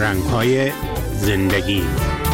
رنگ‌های زندگی.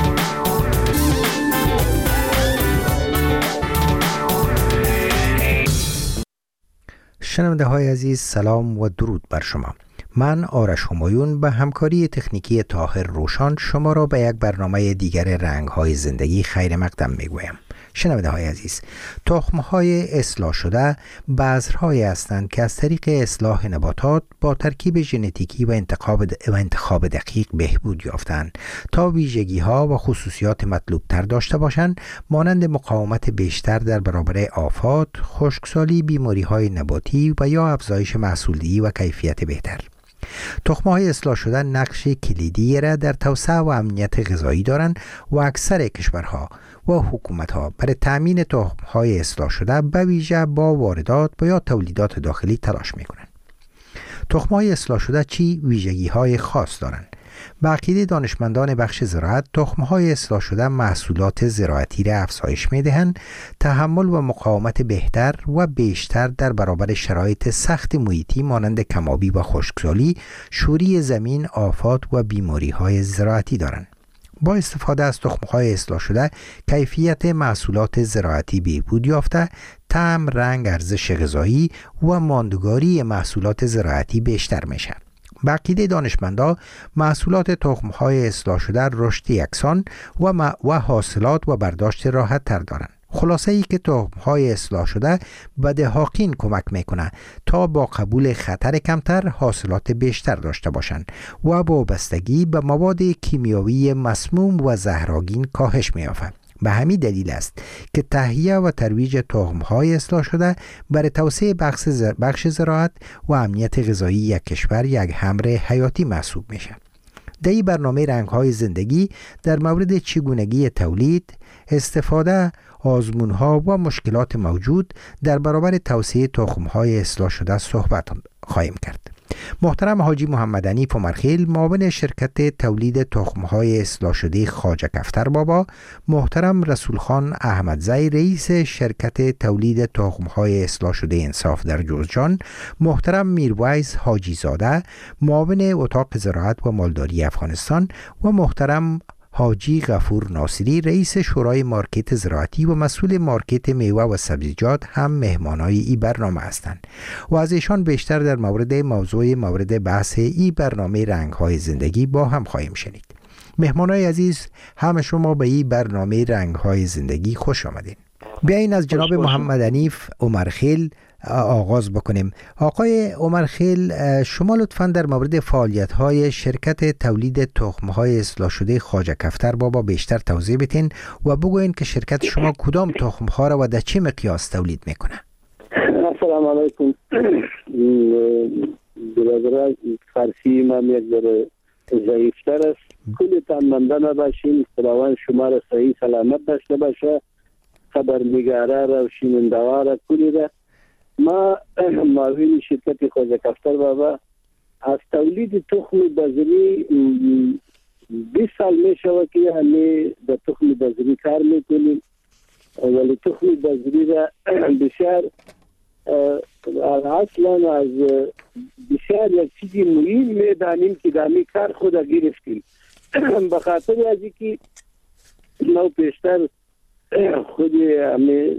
شنونده های عزیز، سلام و درود بر شما. من آرش همایون به همکاری تکنیکی طاهر روشان شما را به یک برنامه دیگر رنگ‌های زندگی خیر مقدم میگویم. شنونده های عزیز، تخم‌های اصلاح شده بذرهایی هستند که از طریق اصلاح نباتات با ترکیب ژنتیکی و انتخاب دقیق بهبود یافتند تا ویژگی‌ها و خصوصیات مطلوب تر داشته باشند، مانند مقاومت بیشتر در برابر آفات، خشکسالی، بیماری‌های نباتی و یا افزایش محصولدهی و کیفیت بهتر. تخم‌های اصلاح شده نقش کلیدی را در توسعه و امنیت غذایی دارند و اکثر کشورها و حکومت‌ها برای تأمین تخم‌های اصلاح شده به ویژه با واردات و یا تولیدات داخلی تلاش می‌کنند. تخم‌های اصلاح شده چی ویژگی‌های خاص دارند؟ به عقیده دانشمندان بخش زراعت، تخم‌های اصلاح شده محصولات زراعتی را افزایش می‌دهند، تحمل و مقاومت بهتر و بیشتر در برابر شرایط سخت محیطی مانند کم‌آبی و خشکسالی، شوری زمین، آفات و بیماری‌های زراعتی دارند. با استفاده از تخم‌های اصلاح شده، کیفیت محصولات زراعتی بهبود یافته، طعم، رنگ، ارزش غذایی و ماندگاری محصولات زراعتی بیشتر میشه. به عقیده دانشمندان، محصولات تخم‌های اصلاح شده رشد یکسان و حاصلات و برداشت راحت تر دارند. خلاصه ای که تخم‌های اصلاح شده به دهاقین کمک میکنه تا با قبول خطر کمتر حاصلات بیشتر داشته باشند و با وابستگی به مواد کیمیاوی مسموم و زهرآگین کاهش می‌یابد. به همین دلیل است که تهیه و ترویج تخم‌های اصلاح شده برای توسعه بخش زراعت و امنیت غذایی یک کشور یک امر حیاتی محسوب میشه. در این برنامه رنگ‌های زندگی در مورد چگونگی تولید، استفاده، آزمون‌ها و مشکلات موجود در برابر توسعه تخم‌های اصلاح شده صحبت خواهیم کرد. محترم حاجی محمد حنیف عمرخیل، معاون شرکت تولید تخم‌های اصلاح شده خواجه کفتر بابا، محترم رسول خان احمدزی، رئیس شرکت تولید تخم‌های اصلاح شده انصاف در جوزجان، محترم میرویس حاجی زاده، معاون اتاق زراعت و مالداری افغانستان و محترم حاجی غفور ناصری، رئیس شورای مارکت زراعتی و مسئول مارکت میوه و سبزیجات هم مهمانای این برنامه هستند و از ایشان بیشتر در موضوع مورد بحث این برنامه رنگ‌های زندگی با هم خواهیم شنید. مهمانای عزیز، همه شما به این برنامه رنگ‌های زندگی خوش آمدین. بیاین از جناب محمد حنیف عمرخیل آغاز بکنیم. آقای عمرخیل، شما لطفاً در مورد فعالیت‌های شرکت تولید تخم‌های اصلاح شده خواجه کفتر بابا بیشتر توضیح بدین و بگوین که شرکت شما کدام تخم‌ها را و در چه مقیاس تولید میکنه؟ السلام علیکم. برادر فارسی من یک ذره ضعیف‌تر است. کلتان مندانه باشین. خداوند شما را صحیح سلامت داشته باشه. خبرنگاره را شنوندوار کلی را. ما معاون شرکت خواجه کفتر بابا از تولید تخم بذری 20 سال می شود که همه در تخم بذری کار میکنیم، ولی تخم بذری را بسیار اصلا از بسیار یک چیزی مهم میدانیم که دامی کار خود گرفتیم. به خاطر از اینکه ما پیشتر خود همه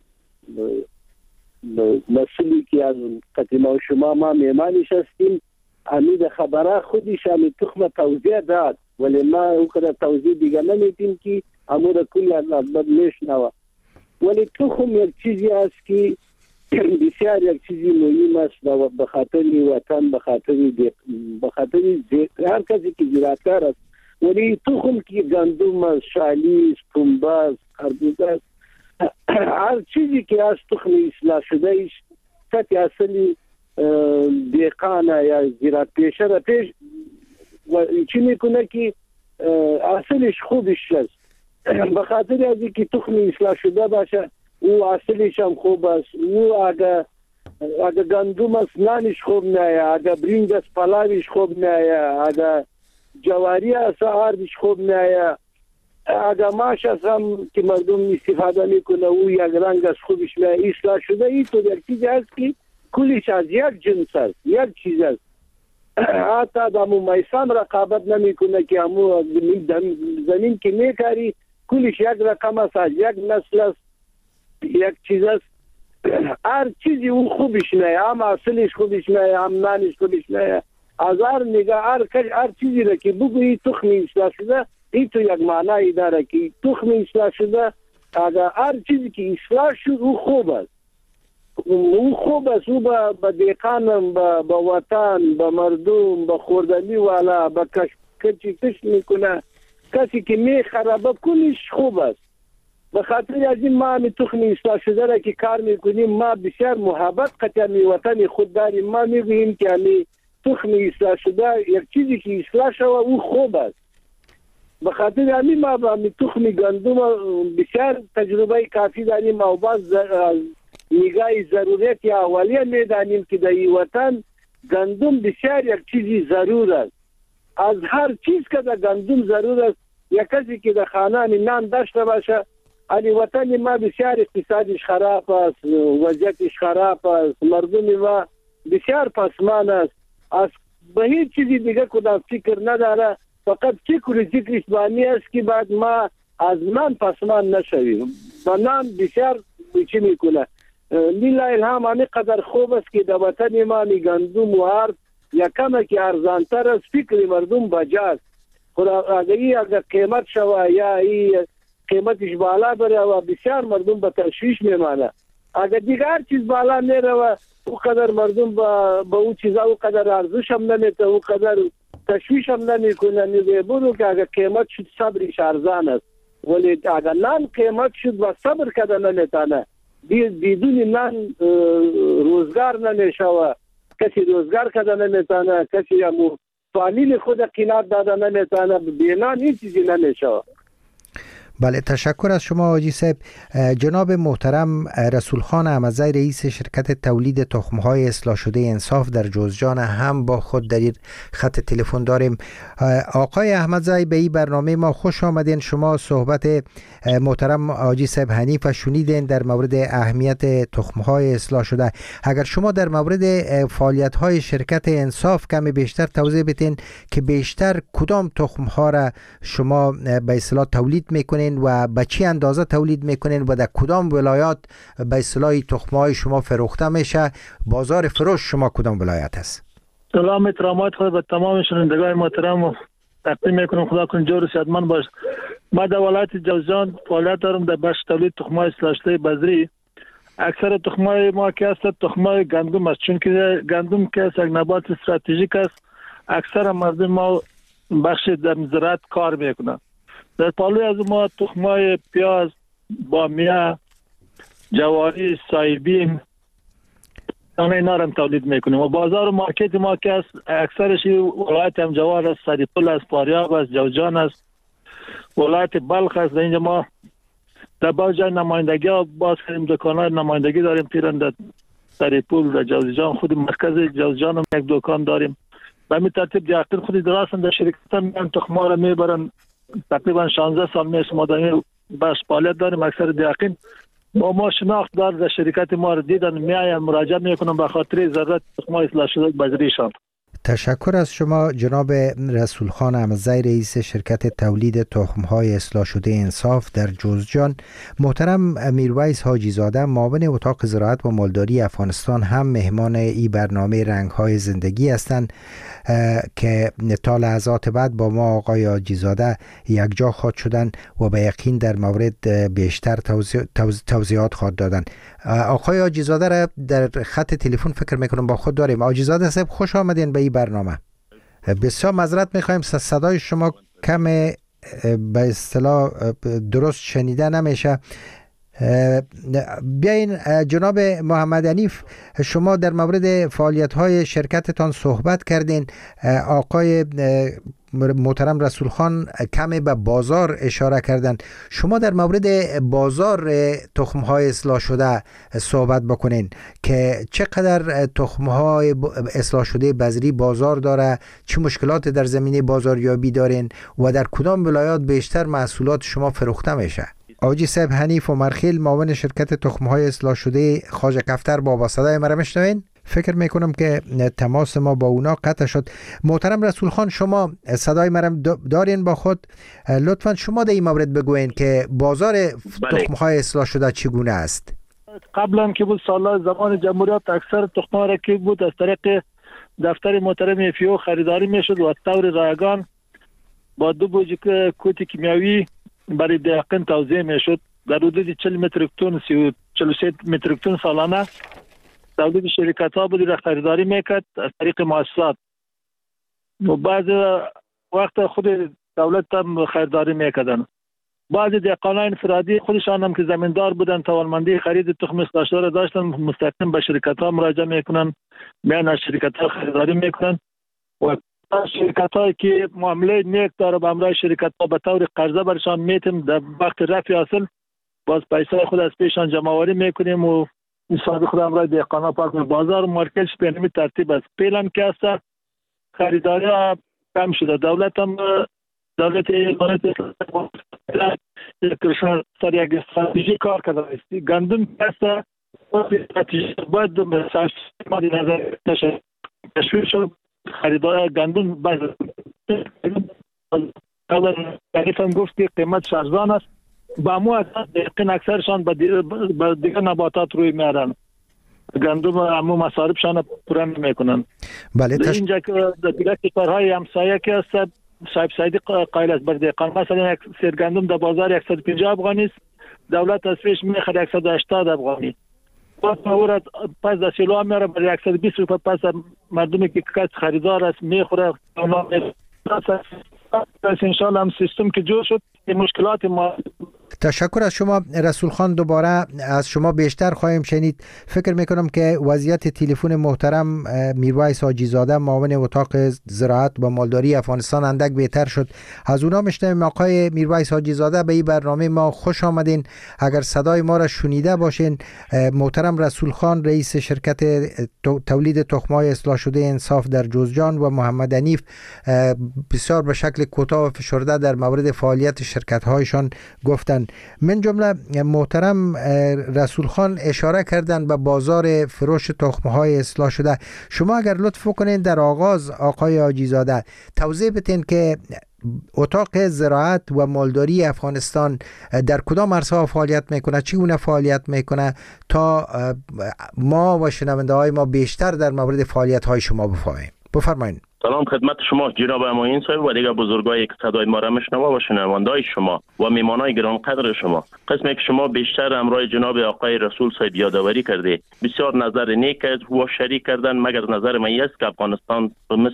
مسئولی که از قدیم و شما ما میمانش هستیم، امید خبره خودش همی تخم توضیح داد، ولی ما او کده توضیح دیگه نمیدیم که امور کلی از اصباب میشنوه. ولی تخم یک چیزی است که بسیار یک چیزی مهم است و به خاطر وطن، به خاطر هر کسی که زراعتکار است. ولی تخم که گندم است، شالی است، پنبه است، خربوزه است، هر چیزی که از تخم اصلاح شده ایش سطح اصلی دیقانه یا زراعت پیشه را پیش و چی میکنه که اصلش خوبش است. به خاطر از اینکه تخم اصلاح شده باشه او اصلش هم خوب است. او اگه گندم است نانش خوب نه، اگه برنج است پلاویش خوب نه، اگه جواری است آردش خوب نه، اگر ماش از هم که مردم استفاده میکنه او یک رنگ از خوبش نه. اصلاح شده این تو یک چیز است که کلش از یک جنس است، یک چیز است. حتی دمو میسم رقابت نمیکنه که همو زمین که میکاری کلش یک رقم است، یک نسل است، یک چیز است. هر چیزی اون خوبش نه، هم اصلش خوبش نه، هم نانش خوبش نه. از هر نگاه هر چیزی را که بگویی تخم اصلاح شده، این تو یک معنی داره که تخم اصلاح شده. اگر هر چیزی که اصلاح شد او خوب است، او خوب است، او به دیقان، به وطن، به مردم، به خوردنی والا، به کش میکنه. کسی که میخربه کلش خوب است. به خاطر از این ما تخم اصلاح شده را که کار میکنیم، ما بسیار محبت قطعی وطن خود داریم. ما میگوییم که همی تخم اصلاح شده یک چیزی که اصلاح شده او خوب است. به خاطر همین ما به تخم گندم بسیار تجربه کافی داریم و باز نگاه ضرورت اولیه میدانیم که در این وطن گندم بسیار یک چیزی ضرور است. از هر چیز که در گندم ضرور است، یک کسی که در خانه نان داشته باشه، علی وطن ما بسیار اقتصادش خراب است، وضعیتش خراب است، مردم ما بسیار پسمان است. از به هیچ چیزی دیگه کدام فکر نداره، فقط فکر ذکرش بانی است که بعد ما از نان پسمان نشویم. با نان بسیار چی میکنه. لیلا الهام همه قدر خوب است که در وطن ما گندم و ارد یکم که ارزانتر است، فکر مردم بجاست. خود اگر قیمت شوه یا قیمتش بالا بره و بسیار مردم به تشویش میمانه. اگر دیگر چیز بالا میره و او قدر مردم با او چیزا او قدر ارزش هم نمیته، او قدر تشویش هم نمیکنه. میگه که اگر قیمت شد صبرش ارزان است، ولی اگر نان قیمت شد و صبر کده نمیتانه، بدون نان روزگار نمیشه. کسی روزگار کده نمیتانه، کسی همو فامیل خود قناعت داده نمیتانه، بینان این چیزی نمیشه. بله، تشکر از شما حاجی صاحب. جناب محترم رسول خان احمدزی رئیس شرکت تولید تخم‌های اصلاح شده انصاف در جوزجان هم با خود در خط تلفن داریم. آقای احمدزی، به این برنامه ما خوش آمدین. شما صحبت محترم حاجی صاحب حنیف شنیدین در مورد اهمیت تخم‌های اصلاح شده. اگر شما در مورد فعالیت‌های شرکت انصاف کمی بیشتر توضیح بدین که بیشتر کدام تخم‌ها را شما به اصطلاح تولید میکنین و به چی اندازه تولید میکنین و در کدام ولایات به اصطلاح تخم‌های شما فروخته میشه، بازار فروش شما کدام ولایت است؟ سلام احترامات خود به تمام شنوندگان محترم تقدیم میکنم. خدا کنه جور صحتمند باش. ما در ولایت جوزجان فعالیت دارم در بخش تولید تخم‌های اصلاح شده بذری. اکثر تخم‌های ما که است تخم‌های گندم است، چون که گندم که یک نبات استراتژیک است. اکثر مردم ما بخش در زراعت کار میکنند. در پالوی از ما تخم‌های پیاز، بامیه، جواری، سایبین اینا را تولید میکنیم و بازار و مارکت ما که است اکثرش ولایت هم جوار است، سریپل است، فاریاب است، جوزجان است، ولایت بلخ است. اینجا ما در باز جای نمایندگی باز کردیم، دکان‌های نمایندگی داریم پیران در سریپل و جوزجان. خود مرکز جوزجان هم یک دکان داریم. به همین ترتیب دیاقین خودی درستن در شرکت هم تخم‌ها را میبرن. تقریبا 16 سال میشه ما در بخش فعالیت داریم. اکثر دیاقین با ما شناخت دار در شرکت ما را دیدن، میایم مراجعه میکنم به خاطر ضرورت تخم‌های اصلاح شده بذریشان. تشکر از شما جناب رسول خان احمدزی رئیس شرکت تولید تخم‌های اصلاح شده انصاف در جوزجان. محترم میرویس حاجی زاده معاون اتاق زراعت و مالداری افغانستان هم مهمان این برنامه رنگ‌های زندگی هستند که تا لحظات بعد با ما آقای حاجی زاده یک جا خواهد شدن و به یقین در مورد بیشتر توضیحات خواهد دادن. آقای حاجی زاده را در خط تلفن فکر میکنم با خود داریم. حاجی زاده صاحب خوش آمدین به این برنامه. بسیار معذرت میخوایم صدای شما کم به اصطلاح درست شنیده نمیشه. بیاین جناب محمد حنیف، شما در مورد فعالیت‌های شرکتتان صحبت کردین. آقای محترم رسول خان کمی به بازار اشاره کردن. شما در مورد بازار تخم‌های اصلاح شده صحبت بکنین که چقدر تخم‌های اصلاح شده بذری بازار داره، چه مشکلات در زمینه بازاریابی دارین و در کدام ولایات بیشتر محصولات شما فروخته میشه. حاجی صاحب حنیف و مرخیل معاون شرکت تخم‌های اصلاح شده خواجه کفتر با صدای مرا میشنوین؟ فکر میکنم که تماس ما با اونا قطع شد. محترم رسول خان، شما صدای مرم دارین با خود؟ لطفا شما در این مورد بگوین که بازار تخم‌های اصلاح شده چگونه است؟ قبلا که بود سال‌ها زمان جمهوریت اکثر تخم‌ها را که بود از طریق دفتر محترم FAO خریداری میشد و از طور رایگان با 2 بوجه کوت کیمیاوی برای دهقان توزیع میشد. در حدود 40 متریک تن 43 متریک تن سالانه تولید شرکت‌ها بود را خریداری میکرد از طریق مؤسسات و بعض وقت خود دولت هم خریداری میکردن. بعضی دهقانان انفرادی خودشان هم که زمیندار بودن توانمندی خرید تخم اصلاح شده را داشتن، مستقیم به شرکت‌ها مراجعه میکنن، میان از شرکت‌ها خریداری میکنن و شرکت‌هایی که معامله نیک داره به همراه شرکت‌ها به طور قرضه برشان میتیم در وقت رفع حاصل باز پیسه خود از پیشان جمع آوری میکنیم و حساب خود همراه دهقانا پاک بازار مارکتش به همین ترتیب است. پیلم که است خریداری ها کم شده. دولت سر یک استراتژی کار کرده است. گندم است استراتژی باید مادی نظر تشویق شد. خریدار گندم باید تعریف هم گفت که قیمت ارزان است. با مو دقیقاً اکثرشان به دیگر نباتات روی میارن. گندم همو مصارفشان پورا نمیکنن. بله اینجا که دیگر کشورهای همسایه که است صاحب سعیدی قائل است بر دهقان مثلا یک سیر گندم در بازار 150 افغانی است، دولت از پیش میخره 180 افغانی. پس در سیلو میاره بر 120 روپیه. پس مردمی که کس خریدار است میخوره. پس انشالله هم سیستم که جور شد این مشکلات ما. تشکر از شما رسول خان. دوباره از شما بیشتر خواهیم شنید. فکر میکنم که وضعیت تلفن محترم میرویس حاجی زاده معاون اتاق زراعت و مالداری افغانستان اندک بهتر شد. از اونا میشنویم. آقای میرویس حاجی زاده به این برنامه ما خوش آمدین. اگر صدای ما را شنیده باشین، محترم رسول خان رئیس شرکت تولید تخم‌های اصلاح شده انصاف در جوزجان و محمد حنیف بسیار به شکل کوتاه و فشرده در مورد فعالیت شرکت‌هایشان گفتن. من جمله محترم رسول خان اشاره کردن به بازار فروش تخم‌های اصلاح شده. شما اگر لطف کنین در آغاز آقای حاجی زاده توضیح بدین که اتاق زراعت و مالداری افغانستان در کدام عرصه فعالیت میکنه، چگونه فعالیت میکنه تا ما و شنونده های ما بیشتر در مورد فعالیت های شما بفهمیم. بفرمایید. سلام خدمت شما جناب اماین صاحب و دیگر بزرگایی که صدای ما را میشنوه و شنونده‌های شما و میمانای گرانقدر شما. قسمی که شما بیشتر همراه جناب آقای رسول صاحب یادآوری کرده بسیار نظر نیک و شریک کردن، مگر نظر من است که افغانستان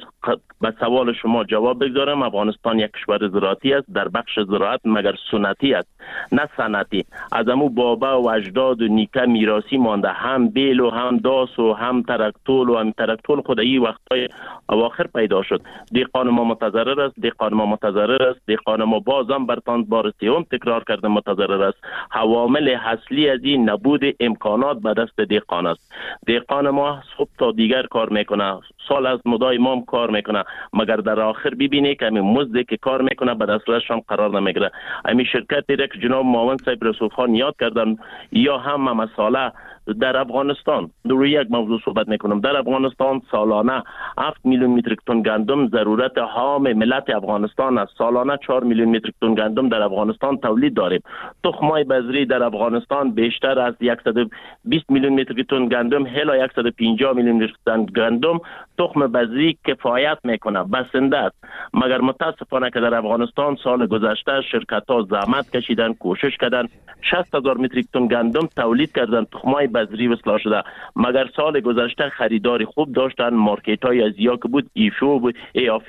به سوال شما جواب بگذارم. افغانستان یک کشور زراعتی است، در بخش زراعت مگر سنتی است نه صنعتی. از امو بابا و اجداد و نیکه میراثی مانده، هم بیل و هم داس و هم ترکتول و هم ترکتول خود این وقتای اواخر پیدا شد. دهقان ما متضرر است، دهقان ما متضرر است، دهقان ما بازم برتان بار سوم تکرار کرده متضرر است. عوامل اصلی از این نبود امکانات به دست دهقان است. دهقان ما صبح تا دیگر کار میکنه، سال از مدای ما کار میکنه، مگر در آخر ببینه که همین مزدی که کار میکنه به دسترش هم قرار نمیگیره. همین شرکتی را که جناب معاون صاحب رسول خان یاد کردن یا هم مساله در افغانستان روی یک موضوع صحبت میکنم. در افغانستان سالانه 7 میلیون متریک تن گندم ضرورت هام ملت افغانستان است. سالانه 4 میلیون متریک تن گندم در افغانستان تولید داریم. تخم‌های بذری در افغانستان بیشتر از 120 میلیون متریک تن گندم الی 150 میلیون متریک تن گندم تخم بذری کفایت میکنه، بسنده است. مگر متاسفانه که در افغانستان سال گذشته شرکت‌ها زحمت کشیدن، کوشش کردن، 60000 متریک تن گندم تولید کردن تخم‌های بذری اصلاح شده، مگر سال گذشته خریداری خوب داشتن. مارکت‌های ازیا که بود ایفو بود،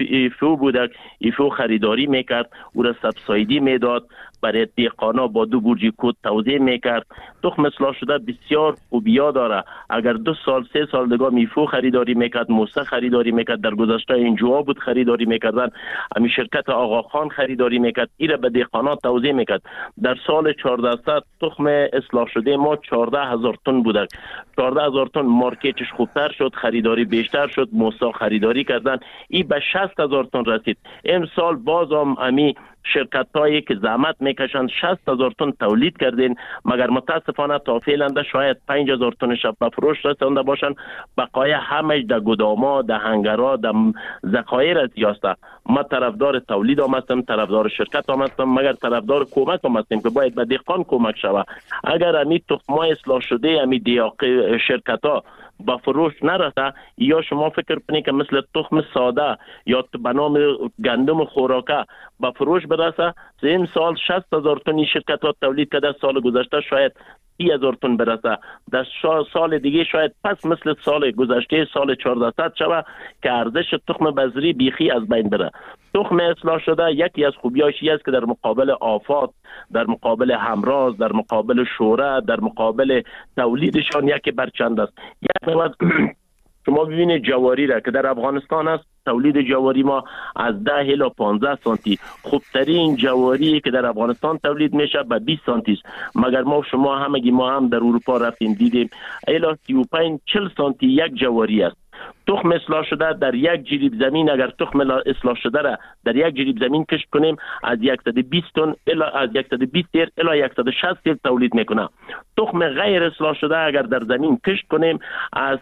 ایفو خریداری میکرد، او را سبسایدی میداد، برای دهقانا با 2 بورجی کود توزیع میکرد. تخم اصلاح شده بسیار خوبیا داره. اگر 2 سال 3 سال دیگه میفو خریداری میکرد، موسه خریداری میکرد، در گذشته اینجا بود خریداری میکردن، همین شرکت آقا خان خریداری میکرد، ایره به دهقانا توزیع میکرد. در سال 1400 تخم اصلاح شده ما 14000 تن بود. 14000 تن مارکتش خوبتر شد، خریداری بیشتر شد، موسا خریداری کردن، این به 60000 تن رسید. امسال بازم امی شرکت هایی که زحمت میکشند 60,000 تن تولید کردین، مگر متاسفانه تا فعلا شاید 5,000 تنش به فروش رسانده باشند. بقایه همش در گداما، در هنگرها، در ذخایر از یاسته. ما طرفدار تولید هم هستم، طرفدار شرکت هم هستم، مگر طرفدار کمک هم هستیم که باید به دهقان کمک شود. اگر امی تخمای اصلاح شده امی شرکت ها با فروش نرسه، یا شما فکر کنید که مثل تخم ساده یا به نام گندم خوراکه با فروش برسه؟ این سال 60,000 تن شرکت ها تولید کرده، سال گذشته شاید 30,000 تن برسه، در سال دیگه شاید پس مثل سال گذشته سال 1400 شود که ارزش تخم بذری بیخی از بین بره. تخم اصلاح شده یکی از خوبیاش است که در مقابل آفات، در مقابل همراز، در مقابل شوره، در مقابل تولیدشان یکی برچند است. یک شما ببینید جواری را که در افغانستان است، تولید جواری ما از 10 الی 15 سانتی، خوبترین جواری که در افغانستان تولید میشه به 20 سانتی است. مگر ما هم در اروپا رفتیم دیدیم الی 35-40 سانتی یک جواری است. تخم اصلاح شده در یک جریب زمین، اگر تخم اصلاح شده را در یک جریب زمین کشت کنیم از 120 تن الی از 120 سیر الی 160 سیر تولید میکنه. تخم غیر اصلاح شده اگر در زمین کشت کنیم از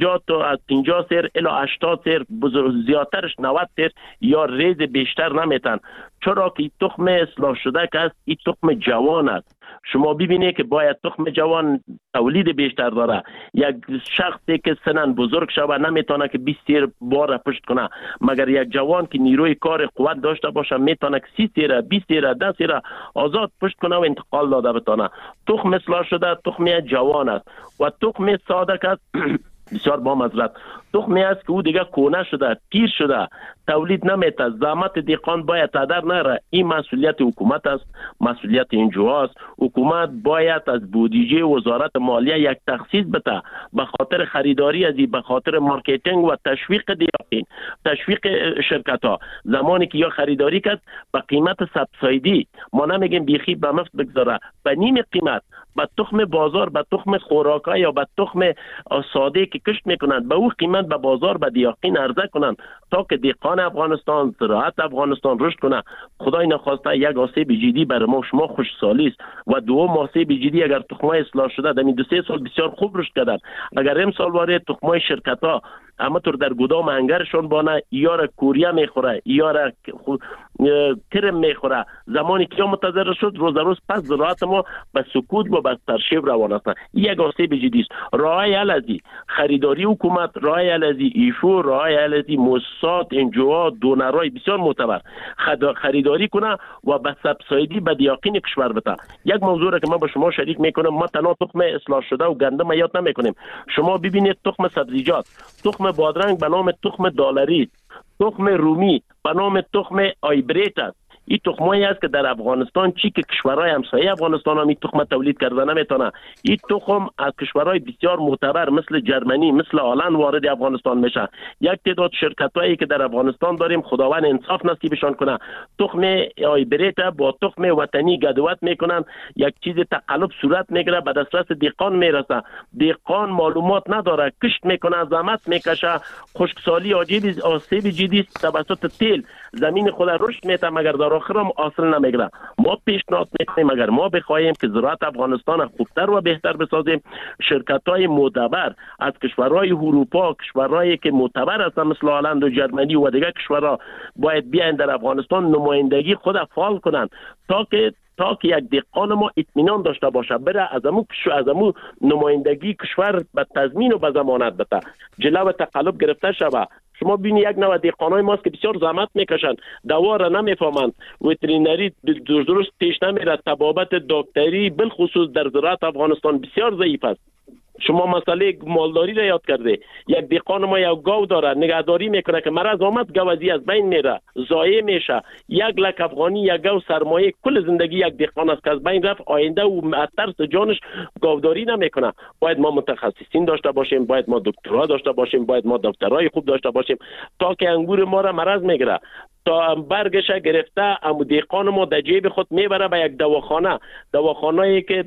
50 سیر الی 80 سیر، زیادترش 90 سیر یا ریز بیشتر نمیتن. چرا که تخم اصلاح شده که است، این تخم جوان است. شما ببینید که باید تخم جوان تولید بیشتر داره. یک شخصی که سنن بزرگ شده نمیتونه که 20 سیر بار پشت کنه، مگر یک جوان که نیروی کار قوت داشته باشه میتونه که 30 سیر، 20 سیر، 10 سیر آزاد پشت کنه و انتقال داده بتونه. تخم اصلاح شده تخم جوان است. و تخم ساده که بسیار با معذرت تخمی است که او دیگه کهنه شده، پیر شده، تولید نمیته، زحمت دهقان باید هدر نره. این مسئولیت حکومت است، مسئولیت انجوها است. حکومت باید از بودجه وزارت مالیه یک تخصیص بده به خاطر خریداری از این، به خاطر مارکتینگ و تشویق دهقان، تشویق شرکت ها. زمانی که یا خریداری کرد به قیمت سبسایدی، ما نمیگیم بیخی به مفت بگذاره، به نیم قیمت، به تخم بازار، به تخم خوراکا یا به تخم ساده که کشت میکنند به او قیمت به بازار به دهقان عرضه کنند تا که دهقان افغانستان، زراعت افغانستان رشد کنه. خدای نخواسته یک آسیب جدی بر ما شما خوشسالی است و دوم آسیب جدی اگر تخمای اصلاح شده در این 2-3 سال بسیار خوب رشد کردند، اگر امسال وارد تخمای شرکت ها اما طور در گدام انگرشون بانه یا را کوریا میخوره یا را کرم میخوره، زمانی که متضرر شد روز روز پس زراعت ما به سکوت و به ترشیب روان است. یک آسیب جدی است. راه حل از خریداری حکومت، راه حل از ایفو، راه حل از مؤسسات، انجوها، دونرای بسیار معتبر خریداری کنه و به سبسایدی به دهقان کشور بده. یک موضوع را که ما با شما شریک میکنم، ما تنها تخم اصلاح شده و گندم یاد نمیکنیم. شما ببینید تخم سبزیجات، تخم بادرنگ به نام تخم دالری، تخم رومی به نام تخم آیبریت است. این تخمایی است که در افغانستان چی که کشورهای همسایه افغانستان هم این تخم تولید کرده نمیتونه. این تخم از کشورهای بسیار معتبر مثل جرمنی، مثل هلند وارد افغانستان میشه. یک تعداد شرکتایی که در افغانستان داریم خداوند انصاف نصیبشان کنه، تخم آیبریت با تخم وطنی گدوت میکنن، یک چیز تقلب صورت میگیره، به دسترس دهقان میرسه. دهقان معلومات نداره، کشت میکنه، زحمت میکشه، خشکسالی آسیب جدی توسط تیل زمین خود رشد میته، مگر در آخر هم حاصل نمیگیره. ما پیشنهاد میکنیم اگر ما بخواهیم که زراعت افغانستان خوبتر و بهتر بسازیم، شرکت‌های معتبر از کشورهای اروپا، کشورهایی که معتبر هستن مثل هلند و جرمنی و دیگر کشورها باید بیاین در افغانستان نمایندگی خود فعال کنند تا که یک دهقان ما اطمینان داشته باشه بره از امو نمایندگی کشور به تضمین و به ضمانت بده، جلو تقلب گرفته شود. شما ببینید یک نوع دهقانای ماست که بسیار زحمت میکشند، دوا را نمیفهمند، وترینری درست پیش نمیره، طبابت دکتری بالخصوص در زراعت افغانستان بسیار ضعیف است. شما مسئله مالداری را یاد کرده، یک دهقان ما یک گاو داره، نگهداری میکنه که مرض آمد گاوزی از بین میره، ضایع میشه. 1 لک افغانی یک گاو سرمایه کل زندگی یک دهقان است که از بین رفت، آینده او از ترس جانش گاوداری نمیکنه. باید ما متخصصین داشته باشیم، باید ما دکترا داشته باشیم، باید ما دفترای خوب داشته باشیم تا که انگور ما را مرض میگیره، تا برگش گرفته امو دهقان ما در جیب خود میبره به یک دواخانه‌ای که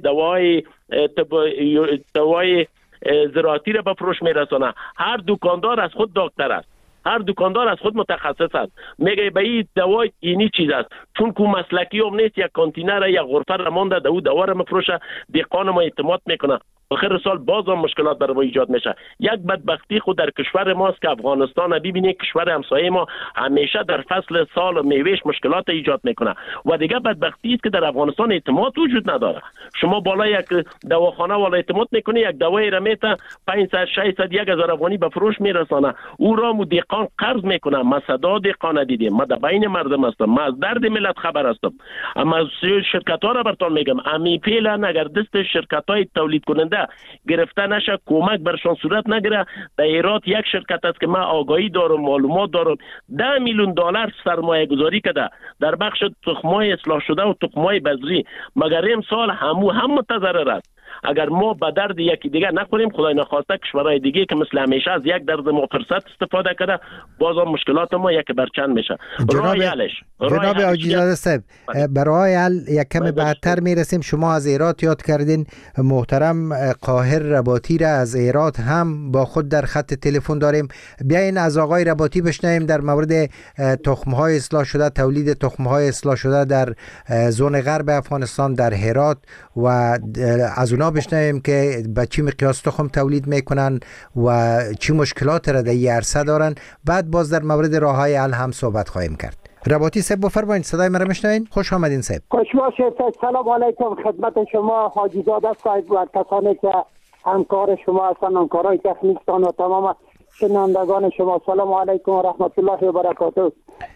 دوای زراعتی را به فروش میرسانه. هر دکاندار از خود دکتر است. هر دکاندار از خود متخصص است، میگه به این دوای اینی چیز است، چون کو مسلکی هم نیست، یک کانتینر یا غرفه را مونده دو دوار مفروشه، دهقان ما اعتماد میکنه. آخر سال باز هم مشکلات برای ما ایجاد میشه. یک بدبختی خود در کشور ماست که افغانستان ببینید کشور همسایه ما همیشه در فصل سال میوهش مشکلات ایجاد میکنه و دیگه بدبختی است که در افغانستان اعتماد وجود نداره. شما بالا یک دواخانه والا اعتماد میکنه، یک دوای را میته 500 600 1000 افغانی به فروش میرسانه، او را مو دهقان قرض میکنه. ما صدا دهقان دیدیم، ما در بین مردم هستم، ما از درد ملت خبر هستم. اما شرکت ها را براتون میگم، امی فعلا اگر دست شرکت های تولید کننده گرفته نشه، کمک برشان صورت نگیره. در ایرات یک شرکت است که من آگاهی دارم، معلومات دارم، 10 میلیون دلار سرمایه گذاری کرده در بخش تخمای اصلاح شده و تخمای بذری، مگر امسال هم متضرر است. اگر ما به درد یکی دیگه نخوریم، خدای نخواسته کشورهای دیگه که مثل همیشه از یک درد ما فرصت استفاده کرده، بازم مشکلات ما یک برچند میشه. جناب حاجیزاده صاحب، برای حل یک کم بعدتر میرسیم. شما از ایرات یاد کردین، محترم قاهر رباطی را از ایرات هم با خود در خط تلفن داریم. بیاین از آقای رباطی بشنویم در مورد تخم‌های اصلاح شده، تولید تخم‌های اصلاح شده در زون غرب افغانستان، در هرات، و از اونا بشنویم که به چی مقیاس تخم تولید میکنن و چی مشکلات را در این عرصه دارن. بعد باز در مورد راههای حل هم صحبت خواهیم کرد. رباطی صاحب بفرمایید، صدای مرا میشنوین؟ خوش آمدین صاحب. خوش باشید. سلام علیکم خدمت شما حاجی زاده صاحب و کسانی که همکار شما هستند، همکارای تکنیکتان و تمام شنوندگان شما. سلام علیکم و رحمت الله و برکاته.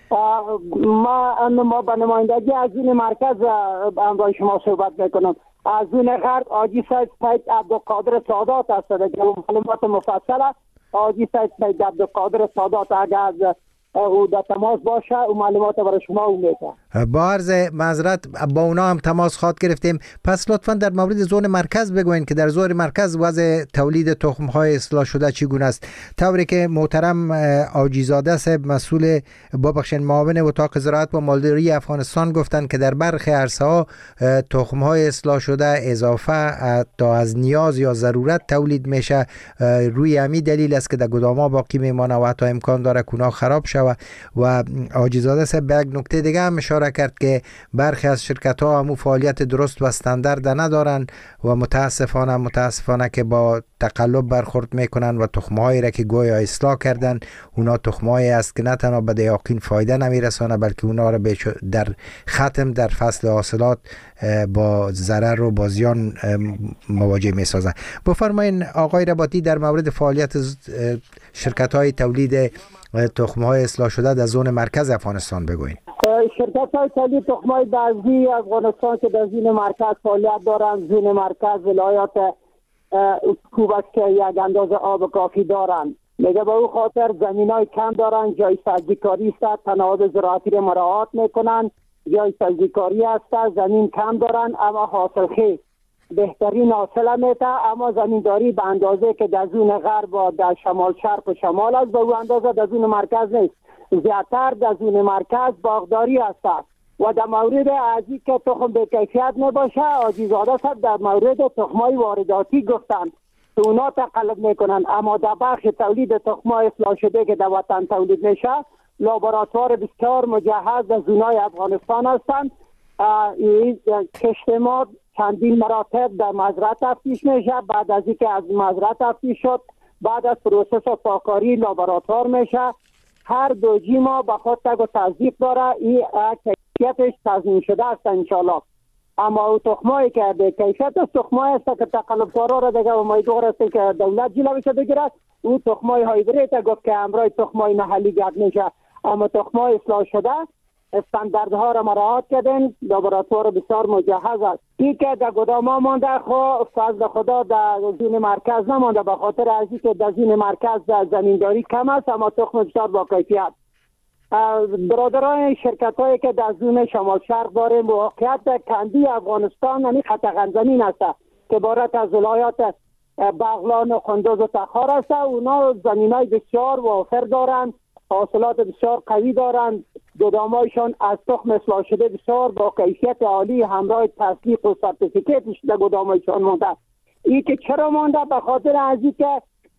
ما به نمایندگی از این مرکز همراه شما صحبت میکنم. از این غرب حاجی سید عبدالقادر سادات است که معلومات مفصل است. حاجی سید عبدالقادر سادات اگر او در تماس باشه و معلومات برای شما میده. با عرض معذرت با اونا هم تماس خواهد گرفتیم. پس لطفا در مورد زون مرکز بگوین که در زون مرکز وضع تولید تخم‌های اصلاح شده چگونه است. طوری که محترم حاجیزاده صاحب مسئول معاون اتاق زراعت و مالداری افغانستان گفتند که در برخی عرصه‌ها تخم‌های اصلاح شده اضافه تا از نیاز یا ضرورت تولید میشه. روی همین دلیل است که در گدام‌ها باقی میمانه و حتی امکان داره که اونها خراب شه. و حاجیزاده صاحب به یک نکته دیگه هم اشاره کرد که برخی از شرکت ها همو فعالیت درست و استاندارد ندارن و متاسفانه که با تقلب برخورد میکنن و تخمهایی را که گویا اصلاح کردن اونا تخمهایی است که نه تنها به دیاقین فایده نمیرسانه بلکه اونا را در ختم در فصل حاصلات با ضرر و با زیان مواجه میسازن. بفرمایین آقای رباطی در مورد فعالیت شرکت های تولید تخم‌های اصلاح شده در زون مرکز افغانستان بگوین. شرکت‌های تولید تخم‌های بذری افغانستان که در زون مرکز فعالیت دارند، زون مرکز ولایات خوب است که یک اندازه آب کافی دارند. میگه به او خاطر زمینای کم دارند، جای سبزیکاری است، تناوب زراعتی را مراعات میکنند، جای سبزیکاری است، زمین کم دارند اما حاصل خیز بهترین حاصل میده. اما زمینداری به اندازه که در زون غرب و در شمال شرق و شمال است به او اندازه در زون مرکز نیست. زیادتر در زون مرکز باغداری است و در مورد ازی که تخم به کیفیت نباشه حاجیزاده صاحب در مورد تخمای وارداتی گفتن که اونا تقلب میکنن. اما در بخش تولید تخمای اصلاح شده که در وطن تولید میشه لابراتوار بسیار مجهز در زونای افغانستان هستند. کشت ما چندین مراتب در مزرعه تفتیش میشه. بعد از اینکه از مزرعه تفتیش شد بعد از پروسس پاکاری لابراتوار میشه. هر دو جی ما به خود تگ و تصدیق داره، این کیفیتش تضمین شده است انشالله. اما او تخمایی که به کیفیت است تخمایی است که تقلبکارا را دیگه امیدوار است که دولت جلوش بگیرد. او تخمای هایبرید گفت که امرای تخمای محلی گرد میشه. اما تخمای اصلاح شده استانداردها را مراعات کردن، لابراتوار بسیار مجهز است. این که در گدام‌ها مانده خو فضل خدا در زون مرکز نمانده به خاطر از اینکه در زون مرکز زمینداری کم است اما تخم بسیار با کیفیت. برادران شرکت‌هایی که در زون شمال شرق داریم واقعیت کندی افغانستان یعنی خط زمین است که عبارت از ولایات بغلان و قندوز و تخار است. اونا زمینای بسیار وافر دارند، حاصلات بسیار قوی دارند، گدامایشان از تخم اصلاح شده بسیار با کیفیت عالی همراه تصدیق و سرتیفیکیتش در گدامایشان مانده. این که چرا مانده؟ به خاطر از اینکه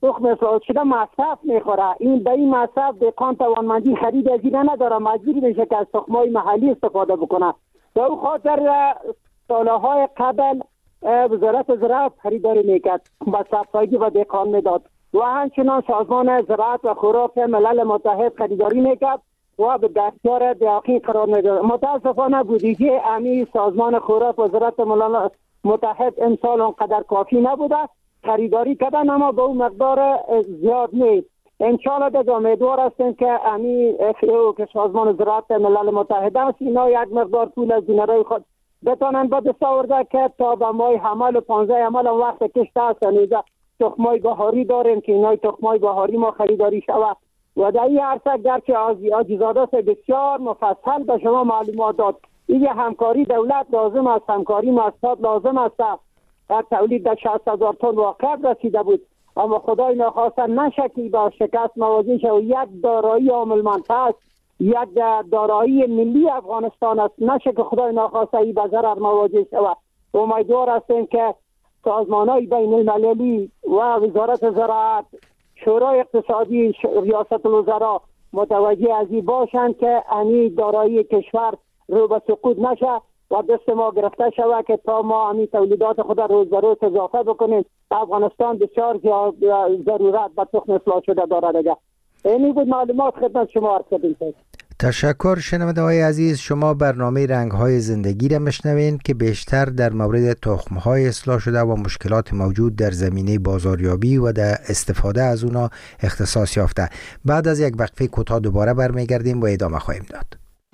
تخم اصلاح شده مصرف میخوره. این به این مصرف دهقان توانمندی خرید از این نداره، مجبور میشه که از تخمای محلی استفاده بکنه. به او خاطر سالهای قبل وزارت زراعت خریداری میکرد، مصرف‌هایی و دهقان میداد و همچنان سازمان زراعت و خوراک ملل متحد خریداری میکرد و به دستیار دهقان قرار میداد. متاسفانه بودجه امی سازمان خوراک وزارت ملل متحد امسال اونقدر کافی نبوده، خریداری کردن اما به اون مقدار زیاد نیست. انشاءالله دیگه امیدوار هستیم که امی FAO که سازمان زراعت ملل متحد است اینا یک مقدار پول از دینارای خود بتانن به دست آورده که تا به ماه حمل 15 حمل وقت کشت هستن. تخمای بهاری داریم که اینای تخمای بهاری ما خریداری شود و در این عرصه گرچه عاجزاده بسیار مفصل به شما معلومات داد. این همکاری دولت لازم است، همکاری مؤسسات لازم است. تولید در 60,000 تن واقع رسیده بود اما خدای نخواسته نشه که با شکست مواجه شد. یک دارایی عاملمنده است، یک دارایی ملی افغانستان است، نشه که خدای نخواسته ای به ضرر مواجه شود. امیدوار هستیم که سازمان‌های بین المللی و وزارت زراعت، شورای اقتصادی، ریاست الوزراء متوجه از این باشند که امی دارایی کشور رو به سقوط نشه و دست ما گرفته شود که تا ما امی تولیدات خود روز به روز اضافه بکنیم. افغانستان بسیار ضرورت به تخم اصلاح شده دارد. دیگه اینی بود معلومات خدمت شما عرض کردیم. تشکر. شنونده های عزیز، شما برنامه رنگ‌های زندگی را میشنوین که بیشتر در مورد تخم‌های اصلاح شده و مشکلات موجود در زمینه بازاریابی و در استفاده از اونا اختصاص یافته. بعد از یک وقفه کوتاه دوباره برمیگردیم و ادامه خواهیم داد.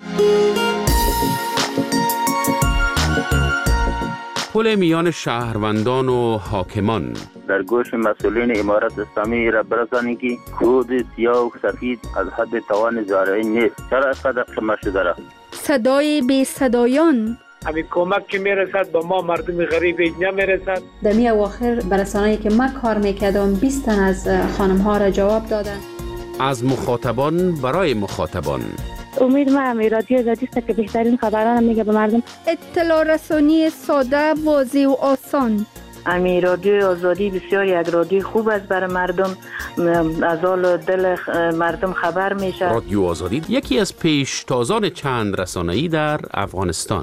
پل میان شهروندان و حاکمان در گوش مسئولین امارت اسلامی را برسانید که کود سیاه و سفید از حد توان زارعی نیست. چرا اینقدر قیمت شده را؟ صدای بی صدایان، همین کمک که میرسد به ما مردم غریب نمیرسد. در می اواخر برسانه‌ای که من کار میکردم 20 تن از خانم ها را جواب دادن. از مخاطبان برای مخاطبان. امید ما امی رادیو آزادی است که بهترین خبران میگه به مردم. اطلاع رسانی ساده، واضح و آسان. امی رادیو آزادی بسیار یک رادیو خوب است برای مردم، از حال دل مردم خبر میشه. رادیو آزادی یکی از پیشتازان چند رسانه‌ای در افغانستان.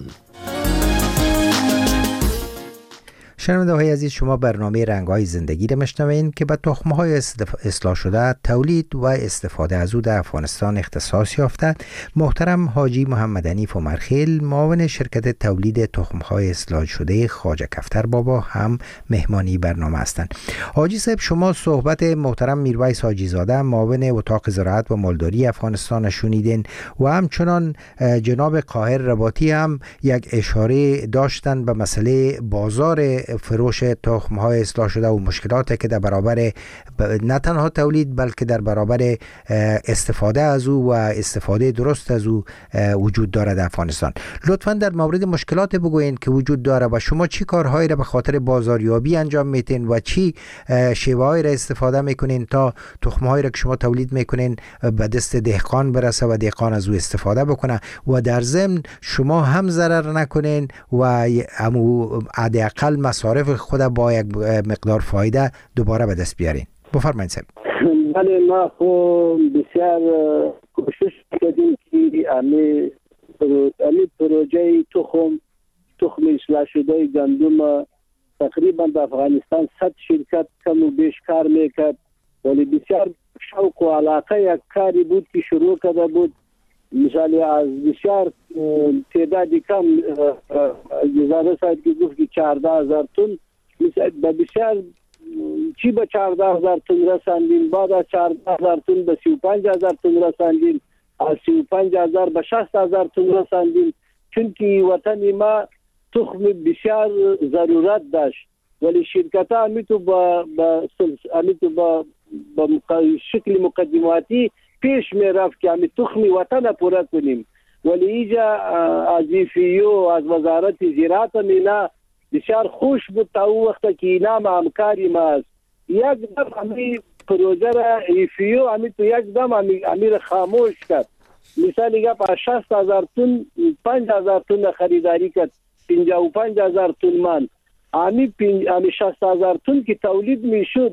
شنونده های عزیز، شما برنامه رنگ‌های زندگی را میشنوین که به تخم‌های اصلاح شده، تولید و استفاده از او در افغانستان اختصاص یافته. محترم حاجی محمد حنیف عمرخیل، معاون شرکت تولید تخم‌های اصلاح شده خواجه کفتر بابا، هم مهمانی برنامه هستند. حاجی صاحب، شما صحبت محترم میرویس حاجی زاده، معاون اتاق زراعت و مالداری افغانستان شنیدین و همچنان جناب قاهر رباطی هم یک اشاره داشتن به مسئله بازار فروش تخم‌های اصلاح شده و مشکلاتی که در برابر نه تنها تولید بلکه در برابر استفاده از او و استفاده درست از او وجود دارد در افغانستان. لطفاً در مورد مشکلات بگوین که وجود داره و شما چی کارهایی را به خاطر بازاریابی انجام میتین و چی شیوه‌هایی را استفاده میکنین تا تخم‌هایی را که شما تولید میکنین به دست دهقان برسه و دهقان از او استفاده بکنه و در ضمن شما هم ضرر نکنین و حداقل مصارف خود با یک مقدار فایده دوباره به دست بیارین. بفرمایید صاحب. بله، ما بسیار کوشش کردیم که امی پروژه تخم اصلاح شده گندم تقریبا در افغانستان 100 شرکت کم و بیش کار میکرد، ولی بسیار شوق و علاقه یک کاری بود که شروع کرده بود. مثلا از بسیار تعدادی کم اجازه ساید که گفت که 14,000 تن به بسیار چی به 14,000 تن رساندیم، بعد از 14,000 تن به 35,000 تن رساندیم، از 35,000 به 60,000 تن رساندیم، چونکه وطن ما تخم بسیار ضرورت داشت. ولی شرکت ها همیتو با شکل مقدماتی پیش می رفت که همی تخم وطن پورا کنیم، ولی اینجا از FAO از وزارت زراعت مینا بسیار خوش بود تا او وقت که اینا همکاری ما است. یک دم همی پروژه را FAO همی تو یک دم همی را خاموش کرد. مثال اگه پا 60,000 تن 5,000 تن خریداری کرد، 55,000 تن من همی 60,000 تن که تولید می شد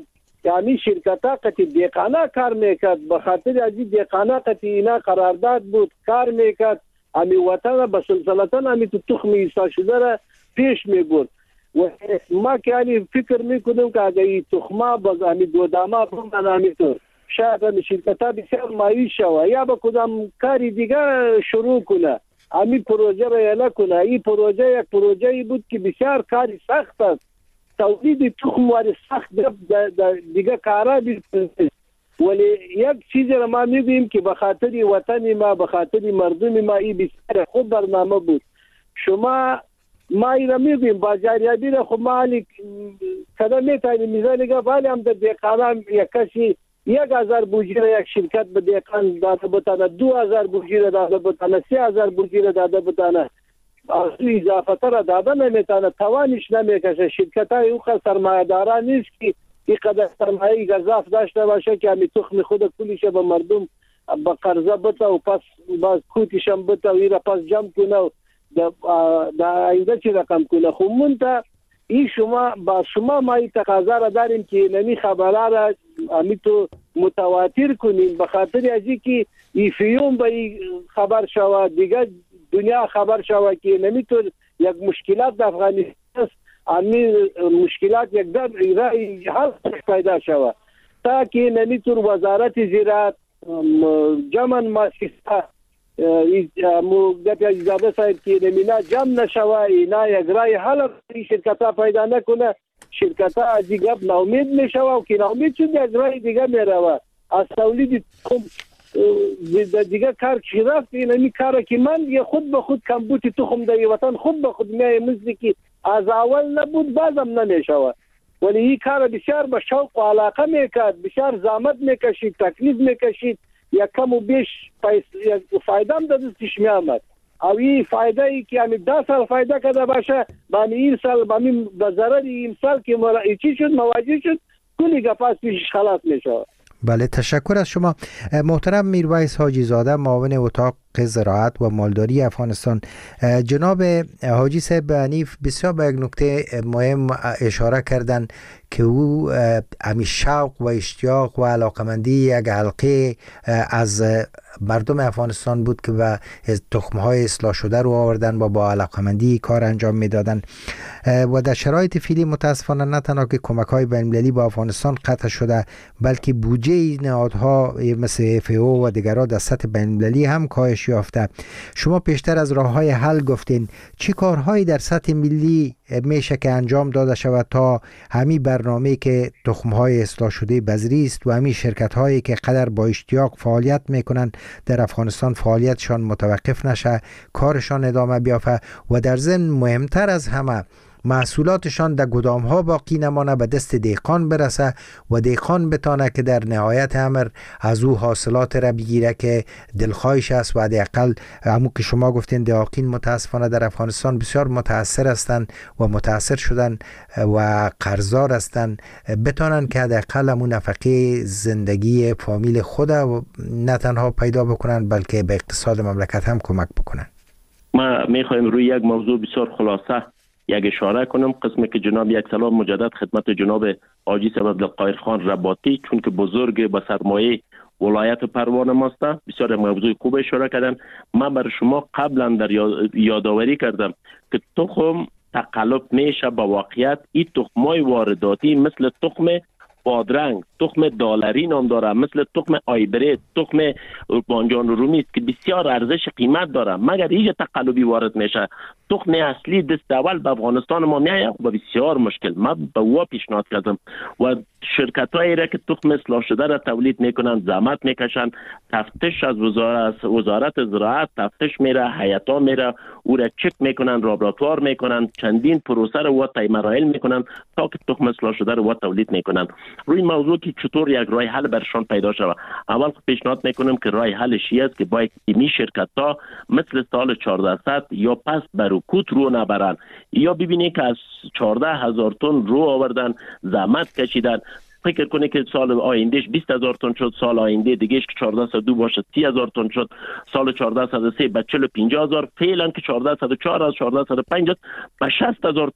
یعنی شرکت ها قطعی دیقانه کار میکرد، به خاطر از این دیقانه قطعی اینا قرارداد بود کار میکرد، امی وطن به سلسلتن امی تو تخم ایسا شده را پیش میبرد. و ما که یعنی فکر میکنم که اگر این تخمه باز امی گوداما بمن امی طور شاید امی شرکت ها بسیار مایوس شود یا به کدام کاری دیگه شروع کنه، امی پروژه را اعلا کنه. این پروژه یک پروژه بود که بسیار کاری سخت است، تولید تخم واری سخت دیگه کارا بیرون. ولی یک چیز را ما میگیم که به خاطر وطن ما، به خاطر مردم ما این بسیار خوب برنامه بود. شما ما اینا میگیم بازاریابی را خب ما کدا میتونیم میزانی که ولی هم در دیقانان یک کسی 1000 بوجی را یک شرکت به دیقان داده بتانه، 2000 بوجی را داده بتانه، 3000 بوجی را داده بتانه، از اضافه تر داده نمیتانه، توانش نمیکشه. شرکت های او سرمایه داران نیست که اینقدر سرمایه گذاف داشته باشه که همی تخم خود کلیش به مردم به قرضه بته و پس باز کوتیش هم بته و ایره پس جمع کنه و در آینده چی رقم کنه. خب منطقه این با شما ما این تقاضا را داریم که نمی خبره را همی تو متواتر کنیم، به خاطر از این که این فیوم به این خبر شود، دیگه دنیا خبر شود که نمیتون یک مشکلات در افغانستان است، همین مشکلات یک در ایران حل پیدا شود تا که نمیتون وزارت زراعت جمع مؤسسه مقدم اجازه صاحب که نمینا جمع نشوه، اینا یک رای حل شرکت ها پیدا نکنه، شرکت ها از این گپ ناامید میشوه و که ناامید شد یک رای دیگه میروه از تولید دیگه کار چی رفت. این کار که من یه خود به خود کمبوت تخم در وطن خود به خود میای مثل که از اول نبود بازم نمیشوه. ولی این کار بسیار به شوق و علاقه میکرد، بسیار زحمت میکشید، تکلیف میکشید، یک کم و بیش فایده هم در دستش میامد. او این فایده ای که همی 10 سال فایده کرده باشه با این سال با ضرر این سال که چی شد مواجه شد کلی گپاس پیشش خلاص میشه. بله تشکر از شما محترم میرویس حاجی زاده، معاون اتاق زراعت و مالداری افغانستان. جناب حاجی صاحب حنیف بسیار به یک نکته مهم اشاره کردن که او همی شوق و اشتیاق و علاقمندی یک حلقه از مردم افغانستان بود که به تخمهای اصلاح شده رو آوردن و با علاقمندی کار انجام میدادن و در شرایط فعلی متاسفانه نه تنها که کمک‌های بین‌المللی با افغانستان قطع شده بلکه بودجه نهادها مثل FAO و دیگرها در سطح بین‌المللی هم کاهش یافته. شما پیشتر از راه‌های حل گفتین، چه کارهایی در سطح ملی میشه که انجام داده شود تا همین برنامه که تخم‌های اصلاح شده بذری است و همین شرکت‌هایی که قدر با اشتیاق فعالیت میکنند در افغانستان فعالیتشان متوقف نشه، کارشان ادامه بیافته و در ضمن مهمتر از همه محصولاتشان در گدام‌ها باقی نمانه، به دست دهقان برسه و دهقان بتانه که در نهایت امر از او حاصلات را بگیره که دلخواهش است. و حداقل همون که شما گفتین دهقان متاسفانه در افغانستان بسیار متاثر هستند و متاثر شدن و قرضدار هستند، بتانن که حداقل همون نفقه زندگی فامیل خود نه تنها پیدا بکنن بلکه به اقتصاد مملکت هم کمک بکنن. ما میخوایم روی یک موضوع بسیار خلاصه یک اشاره کنم، قسمی که جناب یک سلام مجدد خدمت جناب حاجی صاحب عبدالقاهر خان رباطی، چون که بزرگ با سرمایه ولایت پروان ماست، بسیار موضوع خوب اشاره کردن. من بر شما قبلا در یادآوری کردم که تخم تقلب میشه با واقعیت. این تخمای وارداتی مثل تخم بادرنگ، تخم دلاری نام داره، مثل تخم آیبرید، تخم بانجان رومی است که بسیار ارزش قیمت داره، مگر هیچ تقلبی وارد میشه. تخم اصلی دست اول به افغانستان ما میایه با بسیار مشکل. من به او پیشنهاد کردم و شرکتایی را که تخم اصلاح شده را تولید میکنن زحمت میکشن، تفتیش از وزارت زراعت تفتیش میره، هیئتا میره او را چک میکنن، لابراتوار میکنن، چندین پروسه رو طی مراحل میکنن تا که تخم اصلاح شده رو تولید میکنن. روی موضوع که چطور یک راه حل برشان پیدا شود، اول پیشنهاد میکنم که راه حلش است که باید این شرکت ها مثل سال 1400 یا پس بروکوت رو نبرن، یا ببینید که از 14,000 تن رو آوردن، زحمت کشیدن. فکر کنید که سال آیندهش 20,000 تن شد، سال آینده دیگهش که 1402 باشه 30,000 تن شد، سال 1403 به 45,000، فعلا که 1404 از 1405 به 60,000 تن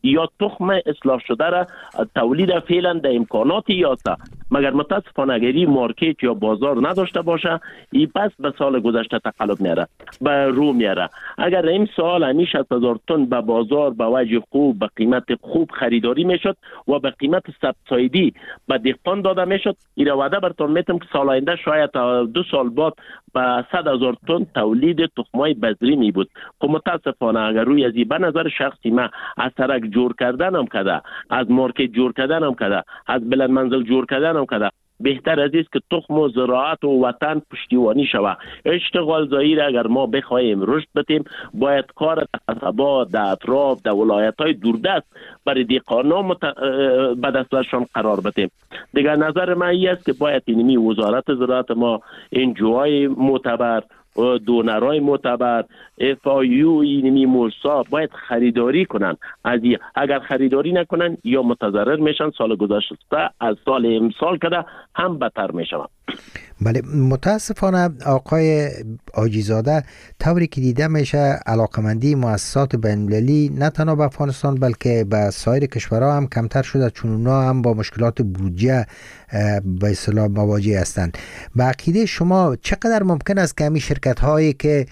یا تخم اصلاح شده را تولید فعلا در امکانات یاسته، مگر متاسفانه اگر مارکت یا بازار نداشته باشه ای پس به سال گذشته تقلب میاره به رو میاره. اگر این سال همیشه 60,000 تن به بازار به وجه خوب به قیمت خوب خریداری میشد و به قیمت سبسایدی به دهقان داده میشد، این وعده براتون میتم که سال آینده شاید 2 سال بعد به 100,000 تن تولید تخمای بذری می بود. خب متاسفانه اگر روی ازی به نظر شخصی ما از سرک جور کردن هم کده، از مارکت جور کردن هم کده، از بلند منزل جور کردن هم کده، بهتر از است که تخم و زراعت و وطن پشتیبانی شود. اشتغال زایی را اگر ما بخواهیم رشد بدیم باید کار در قصبات، در اطراف، در ولایت‌های دوردست برای دهقانان به دستشان قرار بدیم. دیگر نظر من این است که باید اینمی وزارت زراعت ما، NGOهای معتبر، دونرای معتبر، FIU، اینمی موسا باید خریداری کنن. اگر خریداری نکنن یا متضرر میشن، سال گذشته از سال امسال کده هم بدتر میشن. بله، متاسفانه آقای آجیزاده طوری که دیده میشه علاقمندی مؤسسات بین‌المللی نه تنها به افغانستان بلکه به سایر کشورها هم کمتر شده، چون اونا هم با مشکلات بودجه به اصطلاح مواجه هستند. به عقیده شما چقدر ممکن است که همین شرکت هایی که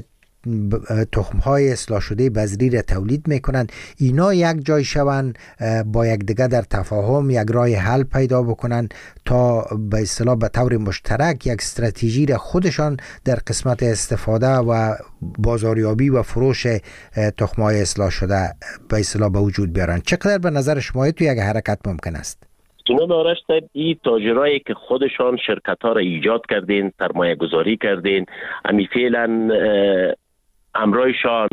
تخم‌های اصلاح شده بذری را تولید میکنن اینا یک جای شون، با یکدیگر در تفاهم یک راه حل پیدا بکنن تا به اصطلاح به طور مشترک یک استراتژی را خودشان در قسمت استفاده و بازاریابی و فروش تخم‌های اصلاح شده به اصطلاح به وجود بیارن؟ چقدر به نظر شما تو یک حرکت ممکن است؟ جناب آرش صاحب، این تاجرایی که خودشان شرکت ها را ایجاد کردین، سرمایه گذاری کردین، امی فعلا امرایشان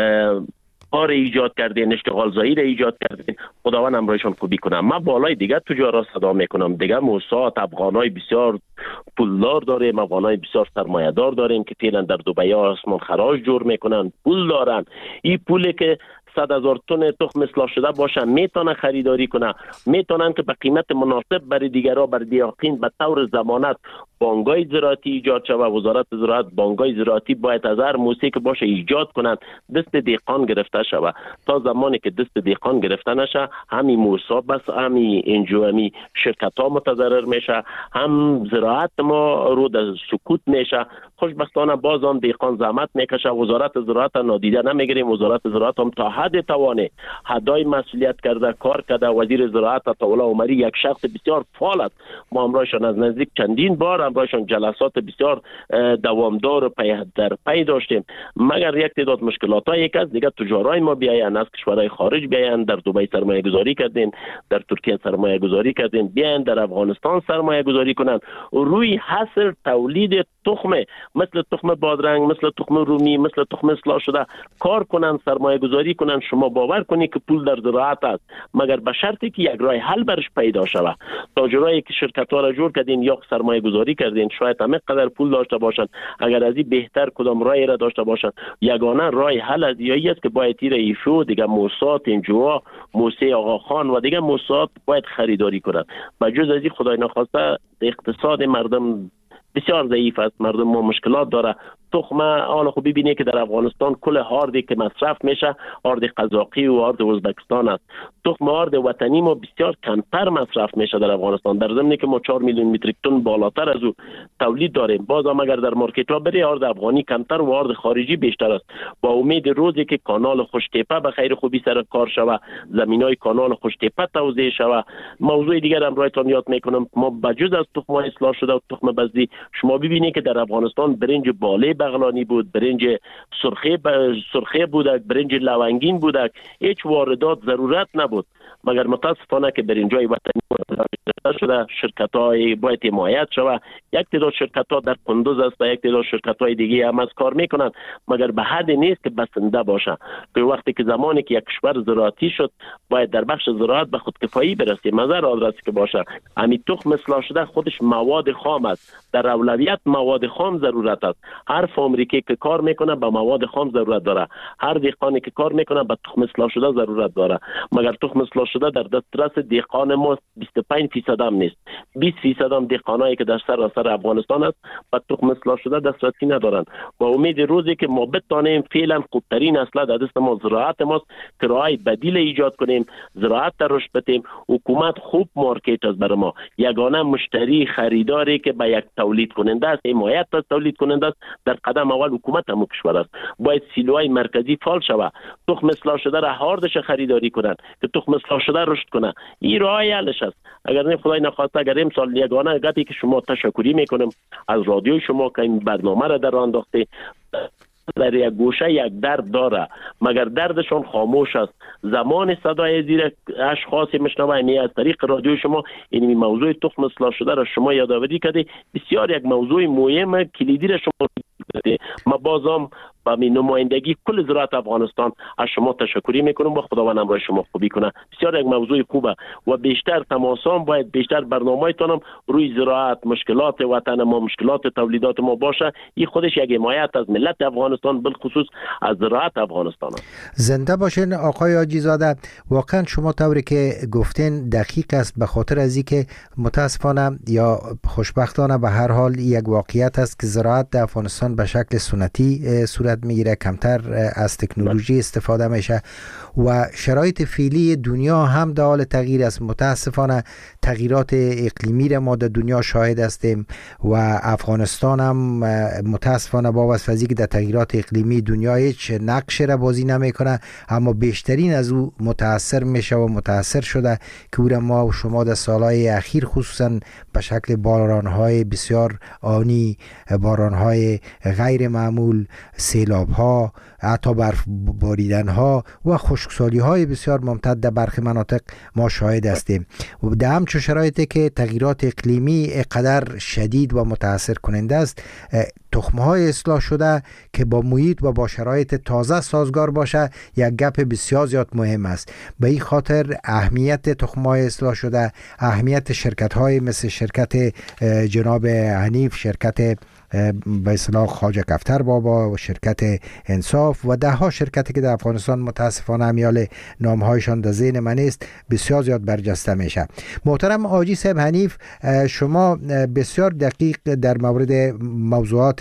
کار ایجاد کردین، اشتغال زایی را ایجاد کردین، خداوند امرایشان خوبی کنم. من بالای دیگه تجارا صدا میکنم، دیگه موساد افغانای بسیار پولدار داریم، افغانای بسیار سرمایه دار داریم که فعلا در دبی آسمان خراج جور میکنن، پول دارن. این پولی که 100,000 تن تخم اصلاح شده باشن میتونن خریداری کنن، میتونن که به قیمت مناسب برای دیگرها، برای دیاقین به طور ضمانت بانک‌های زراعتی ایجاد شود. وزارت زراعت بانک‌های زراعتی باید از هر موسیقی که باشه ایجاد کنند، دست دهقان گرفته شود. تا زمانی که دست دهقان گرفته نشه همین موسا بس همین انجامی شرکت‌ها متضرر میشه، هم زراعت ما رو در سکوت میشه. خوشبختانه باز هم دهقان زحمت میکشه، وزارت زراعت نادیده نمیگیریم. وزارت زراعت هم تا حد توانه حدای مسئولیت کرده، کار کرده. وزیر زراعت عطاالله عمری یک شخص بسیار فعال است. ما امرایشان از نزدیک چندین بار امرایشان جلسات بسیار دوامدار پی در پی داشتیم، مگر یک تعداد مشکلات ها یک از دیگه تجارای ما بیاین از کشورهای خارج بیاین، در دبی سرمایه گذاری کردین، در ترکیه سرمایه گذاری کردین، بیاین در افغانستان سرمایه گذاری کنن روی حصر تولید تخم، مثل تخم بادرنگ، مثل تخم رومی، مثل تخم اصلاح شده کار کنن، سرمایه گذاری کنن. شما باور کنید که پول در زراعت است، مگر به شرطی که یک راه حل برش پیدا شود. تاجرایی که شرکت ها را جور کردین یا سرمایه گذاری کردین شاید همه قدر پول داشته باشن، اگر از این بهتر کدام راهی را داشته باشن، یگانه راه حل از یایی است که باید تیر ایشو دیگه موسات انجوا موسی آقا خان و دیگه موسات باید خریداری کنند. بجز از این خدای نخواسته اقتصاد مردم بسیار ضعیف است، مردم ما مشکلات داره. تخم حالا خوب ببینید که در افغانستان کل هاردی که مصرف میشه هارد قزاقی و هارد ازبکستان است. تخم هارد وطنی ما بسیار کمتر مصرف میشه در افغانستان، در ضمنی که ما 4 میلیون متریک تن بالاتر از او تولید داریم. بازم اگر در مارکت ها بری هارد افغانی کمتر و هارد خارجی بیشتر است. با امید روزی که کانال خوشتیپه به خیر خوبی سر کار شود، زمینای کانال خوشتیپه توزیع شود. موضوع دیگر هم برایتان یاد میکنم، ما بجز از تخم اصلاح شده و تخم بذری شما ببینید که در افغانستان برنج باله بغلانی بود، برنج سرخه بودک، برنج لونگین بودک، هیچ واردات ضرورت نبود. مگر متاسفانه که برنجای وطنی شده شرکت‌های باید حمایت شود. یک تعداد شرکت‌ها در کندوز است و یک تعداد شرکت‌های دیگه هم از کار میکنند، مگر به حد نیست که بسنده باشه. که وقتی که زمانی که یک کشور زراعتی شد باید در بخش زراعت به خودکفایی برسه، مزر آدرسی که باشه. همین تخم اصلاح شده خودش مواد خام است، در اولویت مواد خام ضرورت است. هر فابریکه که کار میکنه به مواد خام ضرورت داره، هر دهقانی که کار میکنه به تخم اصلاح شده ضرورت داره. مگر تخم اصلاح شده در دسترس دهقان ما 25% هم نیست. 20% هم دهقانایی که در سراسر افغانستان است و تخم اصلاح شده دسترسی ندارند و امید روزی که ما بتوانیم فعلا خوبترین اصل در دست ما زراعت ماست که راهی بدیل ایجاد کنیم، زراعت را رشد بدیم. حکومت خوب مارکت است برای ما، یگانه مشتری خریداری که به یک تولید کننده است، حمایت از تولید کننده است. در قدم اول حکومت هم کشور است، باید سیلوهای مرکزی فعال شود، تخم اصلاح شده را هاردش خریداری کنند که تخم اصلاح شده رشد کنه. این راه حلش است. اگر نه خدای نخواسته اگر امسال یگانه گپی که شما تشکری میکنم از رادیو شما که این برنامه را در راه انداخته، در یک گوشه یک درد داره مگر دردشون خاموش است. زمان صدای زیر اشخاصی میشنوه می از طریق رادیو شما این موضوع تخم اصلاح شده را شما یادآوری کردی. بسیار یک موضوع مهم کلیدی را شما کردی. ما بازم با نمایندگی کل زراعت افغانستان از شما تشکری میکنم و خداوند همراه شما خوبی کنه. بسیار یک موضوع خوبه و بیشتر تماسام باید بیشتر برنامه‌تونم روی زراعت، مشکلات وطن ما، مشکلات تولیدات ما باشه. این خودش یک حمایت از ملت افغانستان بالخصوص از زراعت افغانستان است. زنده باشین آقای حاجی زاده. واقعا شما طوری که گفتین دقیق است، به خاطر از اینکه متاسفانه یا خوشبختانه به هر حال یک واقعیت است که زراعت در افغانستان به شکل سنتی صورت میگیره، کمتر از تکنولوژی استفاده میشه و شرایط فعلی دنیا هم در حال تغییر است. متاسفانه تغییرات اقلیمی را ما در دنیا شاهد هستیم و افغانستان هم متاسفانه با واسطه که در تغییرات اقلیمی دنیا هیچ نقش را بازی نمیکنه، اما بیشترین از او متاثر میشه و متاثر شده که او را ما و شما در سالهای اخیر خصوصا به شکل بارانهای بسیار آنی، بارانهای غیر معمول، سیلاب‌ها، حتی برف باریدن‌ها و خشکسالی‌های بسیار ممتد در برخی مناطق ما شاهد هستیم. و در همچون شرایطی که تغییرات اقلیمی قدر شدید و متاثر کننده است، تخم‌های اصلاح شده که با محیط و با شرایط تازه سازگار باشه یک گپ بسیار زیاد مهم است. به این خاطر اهمیت تخم‌های اصلاح شده، اهمیت شرکت‌های مثل شرکت جناب حنیف، شرکت به اصطلاح خواجه کفتر بابا و شرکت انصاف و ده ها شرکتی که در افغانستان متاسفانه امیال نامهایشان در ذهن من است بسیار زیاد برجسته میشه. محترم حاجی صاحب حنیف، شما بسیار دقیق در مورد موضوعات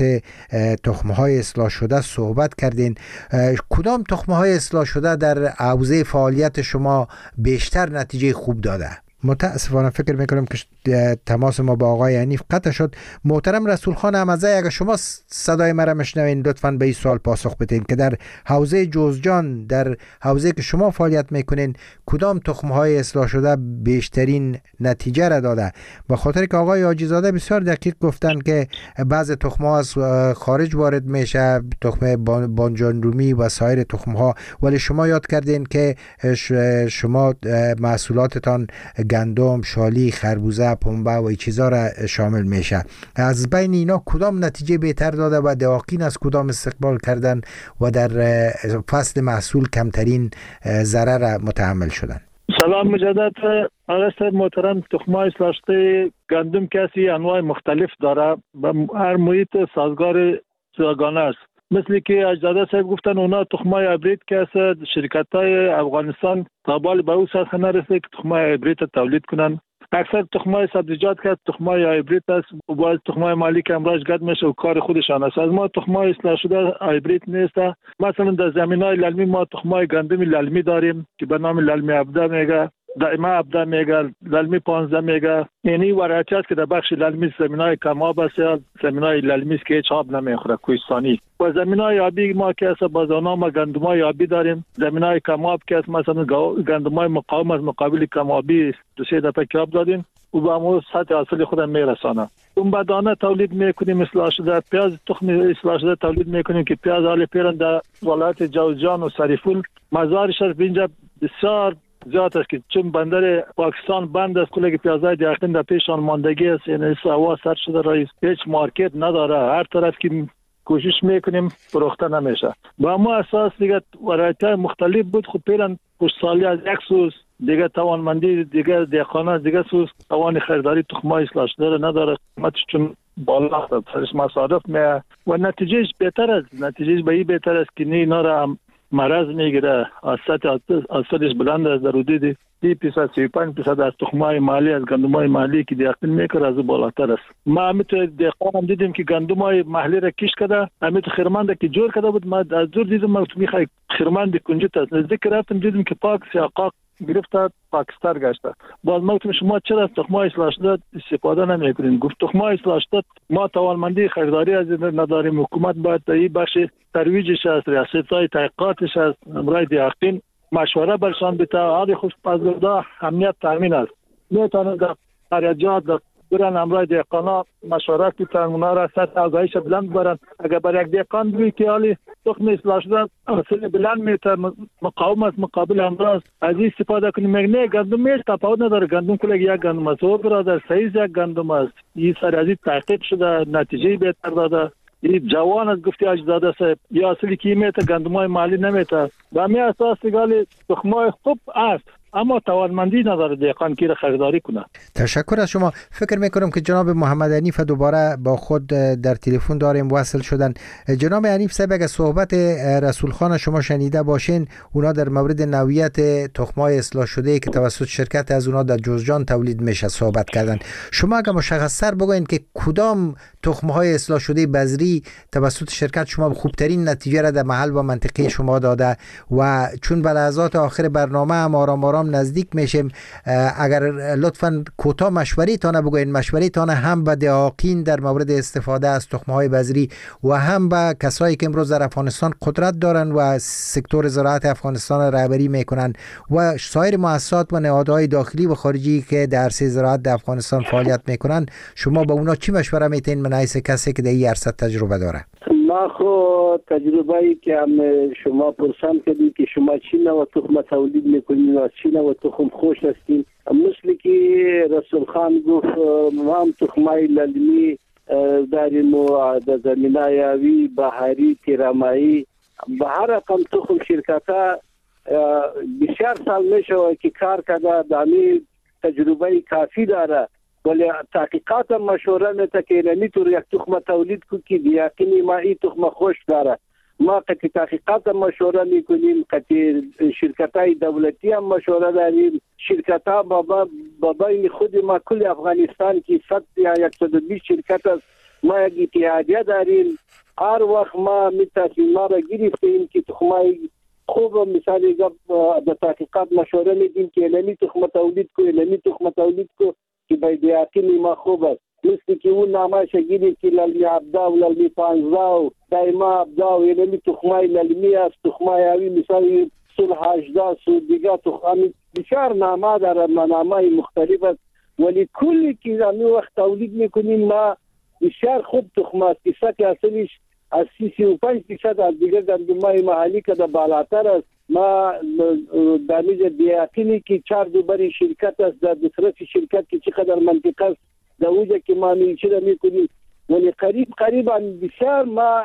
تخم‌های اصلاح شده صحبت کردین. کدام تخم‌های اصلاح شده در حوزه فعالیت شما بیشتر نتیجه خوب داده؟ متاسفانه فکر میکنم که تماس ما با آقای حنیف قطع شد. محترم رسول خان احمدزی، اگر شما صدای مرا میشنوین لطفاً به این سوال پاسخ بدین که در حوزه جوزجان، در حوزه که شما فعالیت میکنین، کدام تخم‌های اصلاح شده بیشترین نتیجه را داده؟ به خاطر که آقای حاجی زاده بسیار دقیق گفتن که بعضی تخم‌ها از خارج وارد میشه، تخم بانجان رومی و سایر تخم‌ها، ولی شما یاد کردین که شما محصولاتتان گندم، شالی، خربوزه، پنبه و این چیزا را شامل میشه. از بین اینا کدام نتیجه بهتر داده و دقیقاً از کدام استقبال کردن و در فصل محصول کمترین ضرر متحمل شدن؟ سلام مجدد آقای محترم. تخم‌های اصلاح شده گندم کسی انواع مختلف داره و هر محیط سازگار جداگانه است. مثل که اجداده صاحب گفتن اونا تخم‌های هایبرید که است، شرکت‌های افغانستان تابال به او سطح نرسیده که تخم‌های هایبرید تولید کنن. اکثر تخم‌های سبزیجات که تخم‌های هایبرید است و باز تخم‌های مالی که امراض گد میشه و کار خودشان است. از ما تخم‌های اصلاح شده هایبرید نیست. مثلا در زمین‌های للمی ما تخم‌های گندم للمی داریم که به نام للمی ابدا میگه، دائما ابدا میگه، للمی 15 میگه. یعنی ورایتی است که در بخش للمی زمین‌های کم‌آب است یا زمین‌های للمی است که هیچ آب نمیخوره، کوهستانی. و زمین‌های آبی ما که است باز اونا ما گندم‌های آبی داریم. زمین‌های کم‌آب که است مثلا گندم‌های مقاوم از مقابل کم‌آبی 2-3 دفعه که آب دادیم و به همون سطح حاصل خود میرسانه. اون بدانه تولید میکنیم اصلاح شده، پیاز تخم اصلاح شده تولید میکنیم که پیاز حال پیرن در ولایت جوزجان و سریفول مزارش اینجا بسیار زیاد است که چون بندر پاکستان بند است، کلی پیازهای دیگرین در پیشان ماندگی است، یعنی هوا سر شده رئیس هیچ مارکت نداره، هر طرف که کوشش میکنیم فروخته نمیشه. با ما اساس دیگه ورایت‌های مختلف بود. خب پیرن خوشسالی از یک سوز دیگه توانمندی دیگه دهقان دیگه سوز توان خریداری تخم‌های اصلاح شده نداره، چون بالا است، سرش مصارف و نتیجهش بهتر است. نتیجهش به این بهتر است که اینا را مرض میگیره، سطحش بلند است، در حدود 30% از تخمای مالی از گندمای مالی که دیاقین میکره از بالاتر است. ما همینطور دهقانم دیدیم که گندمای محلی را کش کرده، همینطور خیرمند که جور کرده بود، ما از دور دیدم ما میخوای خیرمند کنجت است، نزدیک رفتم دیدم که پاک سیاقاق گرفته پاکستان گشته. باز ما گفتم شما چرا از تخمای اصلاح شده استفاده نمیکنین؟ گفت تخمای اصلاح شده ما توانمندی خریداری از نداریم، حکومت باید این بخش ترویجش است، ریاست‌های تحقیقاتش است، امرای دیاقین مشوره برشان بده. هر خوش پاسگاه امنیت تامین است، میتونه در قریجات برن امرای دیقانا مشورت بتن، اونا را سطح آگاهیش بلند برن. اگر برای یک دیقان بگوی که حالی تخم اصلاح شده اصل بلند میتر مقاومت مقابل امراض از این استفاده کنیم. نه گندم میش تفاوت نداره، گندم کلک یک گندم است و برادر سایز یک گندم است. این سر از این تحقیق شده، نتیجه بهتر داده. این جوان از گفتی اجداده صاحب یا اصلی که میته گندمای مالی نمیته. به همین اساس گالی تخمای خوب است اما توانمندی نداره دیقان که خریداری کنه. تشکر از شما. فکر میکنم که جناب محمد حنیف دوباره با خود در تلفن داریم وصل شدن. جناب حنیف صاحب اگر صحبت رسول خان شما شنیده باشین، اونا در مورد نوعیت تخمای اصلاح شده که توسط شرکت از اونا در جوزجان تولید میشه صحبت کردن. شما اگر مشخص‌تر بگوین که کدام تخمهای اصلاح شده بذری توسط شرکت شما خوبترین نتیجه را در محل و منطقه شما داده و چون به لحظات آخر برنامه هم آرام نزدیک میشیم، اگر لطفاً کوتاه مشوره تانه بگوین، مشوره تانه هم به دهاقین در مورد استفاده از تخمهای بذری و هم به کسایی که امروز در افغانستان قدرت دارن و سکتور زراعت افغانستان رهبری میکنن و سایر مؤسسات و نهادهای داخلی و خارجی که در عرصه زراعت در افغانستان فعالیت میکنن، شما به اونا چی مشوره میتین من حیث کسی که در این عرصه تجربه داره؟ ما خو تجربه‌ای که هم شما پرسان کردید که شما چی نوع تخم تولید میکنید و چی نوع تخم خوش هستین، مثل که رسول خان گفت ما هم تخمای للمی داریم و در زمینه یاوی بهاری تیرامایی به هر رقم تخم شرکت‌ها بسیار سال میشه که کار کرده، دامی تجربه کافی داره ولی تحقیقات مشوره میته که نمیتونه یک تخم تولید کو که دیاقینی ما این تخم خوش داره. ما قطعی تحقیقات مشوره میکنیم، قطعی شرکتای دولتی هم مشوره داریم، شرکت‌ها با بین خود ما کل افغانستان که 100 یا 120 شرکت است، ما یک اتحادیه داریم. هر وقت ما تصمیمات را گرفتیم که تخمای خوب مثالی در تحقیقات مشوره میدیم که نمی تخم تولید کو که باید یقینی ما خوب است. مثل که اون نامه شگیری که للمی 17 و للمی 15 و دایما 17 و للمی تخمای للمی است، تخمای هاوی مثالی سل 18 سل دیگه تخمی بسیار نامه داره، نامه مختلف است ولی کلی که در وقت تولید میکنیم ما بسیار خوب تخم است که سطح اصلیش از 35% از دیگر گندمای محلی که در بالاتر است. ما دانیز دیاقینی که 4 دوباره شرکت است، در دو شرکت که چقدر منطقه است در اوجه که ما میچه میکنیم ولی قریب بسیار ما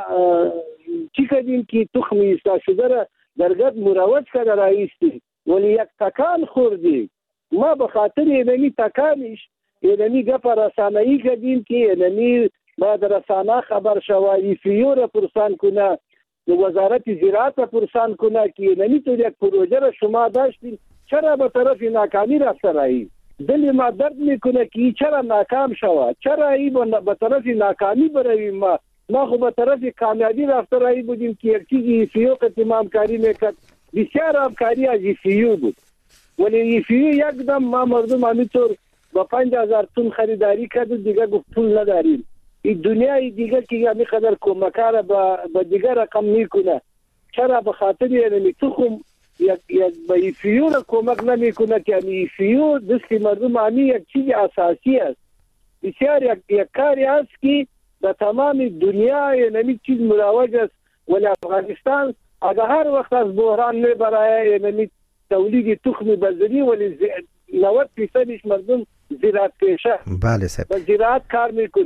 چی کردیم که تخمی اصلاح شده را درگاه مروج کرده رایستی ولی یک تکان خوردیم. ما به خاطر اینمی تکانش اینمی گپ رسانه‌ای کردیم که اینمی بعد رسانه خبر شوایی فیو را پرسان کنه، وزارت زراعت را پرسان کنه که نمیتونه یک پروژه را شما داشتین چرا به طرف ناکامی رفته رایی. دل ما درد میکنه که چرا ناکام شود، چرا این به طرف ناکامی برویم. ما خو به طرف کامیابی رفته رایی بودیم که یک چیزی فیو قتمام کاری میکرد، بسیار همکاری از فیو بود ولی فیو یکدم ما مردم همینطور با 5000 تن خریداری کرد و دیگه گفت پول نداریم. این دنیای دیگر که یعنی قدر کمکار با دیگر رقم میکنه، چرا به خاطر یعنی تخم یک با ایفیو را کمک نمیکنه که یعنی ایفیو دستی مردم همی یک چیز اساسی است، بسیار یک کاری است که در تمام دنیا یعنی چیز مروج است ولی افغانستان اگر هر وقت از بحران میبره یعنی تولید تخم بذری ولی 90% مردم زراعت پیشه بله صاحب با زراعت کار میکنه.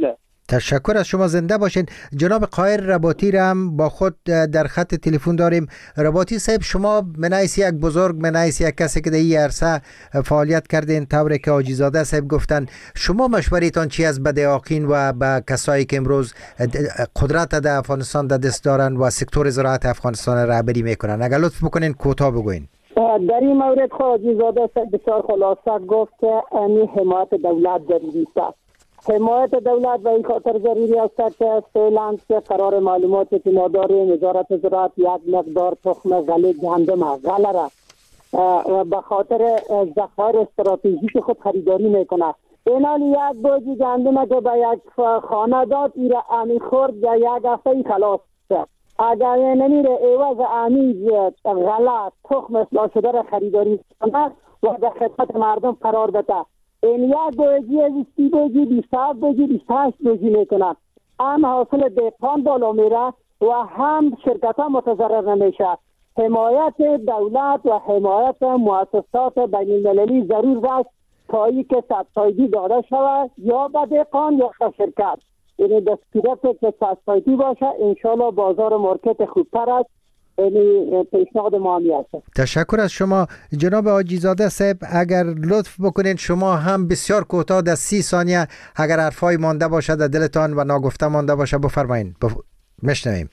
تشکر از شما، زنده باشین. جناب قاهر رباطی را هم با خود در خط تلفن داریم. رباطی صاحب، شما منایس یک بزرگ، منایس یک کسی که در این عرصه فعالیت کردین، طوری که حاجی زاده صاحب گفتن، شما مشورتان چی از بدعاقین و به کسایی که امروز قدرت در افغانستان در دست دارن و سکتور زراعت افغانستان رهبری میکنن؟ اگر لطف بکنین کوتاه بگوین. در این مورد حاجی زاده صاحب بسیار خلاصه گفت که این حمایت دولت ضروری است. حمایت دولت به این خاطر ضروری است که فعلا که قرار معلوماتی که ما داریم، وزارت زراعت یک مقدار تخم غله گندم غله را به خاطر ذخایر استراتژیک خود خریداری میکنه. اینال یک بوجی گندم که به یک خانه داد ایره امی خورد یا یک هفته خلاص شد. اگر نمیره عوض امی غله تخم اصلاح شده را خریداری کنه و به خدمت مردم قرار بده، این یک بوجی از 30 بوجی 27 بوجی 28 بوجی میکنن. هم حاصل دهقان بالا میره و هم شرکت ها متضرر نمیشه. حمایت دولت و حمایت مؤسسات بین المللی ضرور است تا ای که سبسایدی داده شود یا به دهقان یا به شرکت. یعنی دستگیرت که سبسایدی باشه، انشالله بازار مارکت خوبتر است. یعنی پیشنهاد ما همی است. تشکر از شما جناب حاجی زاده صاحب. اگر لطف بکنید شما هم بسیار کوتاه در 30 ثانیه اگر حرفای مانده باشه در دلتان و ناگفته مانده باشه بفرمایید. مشنویم.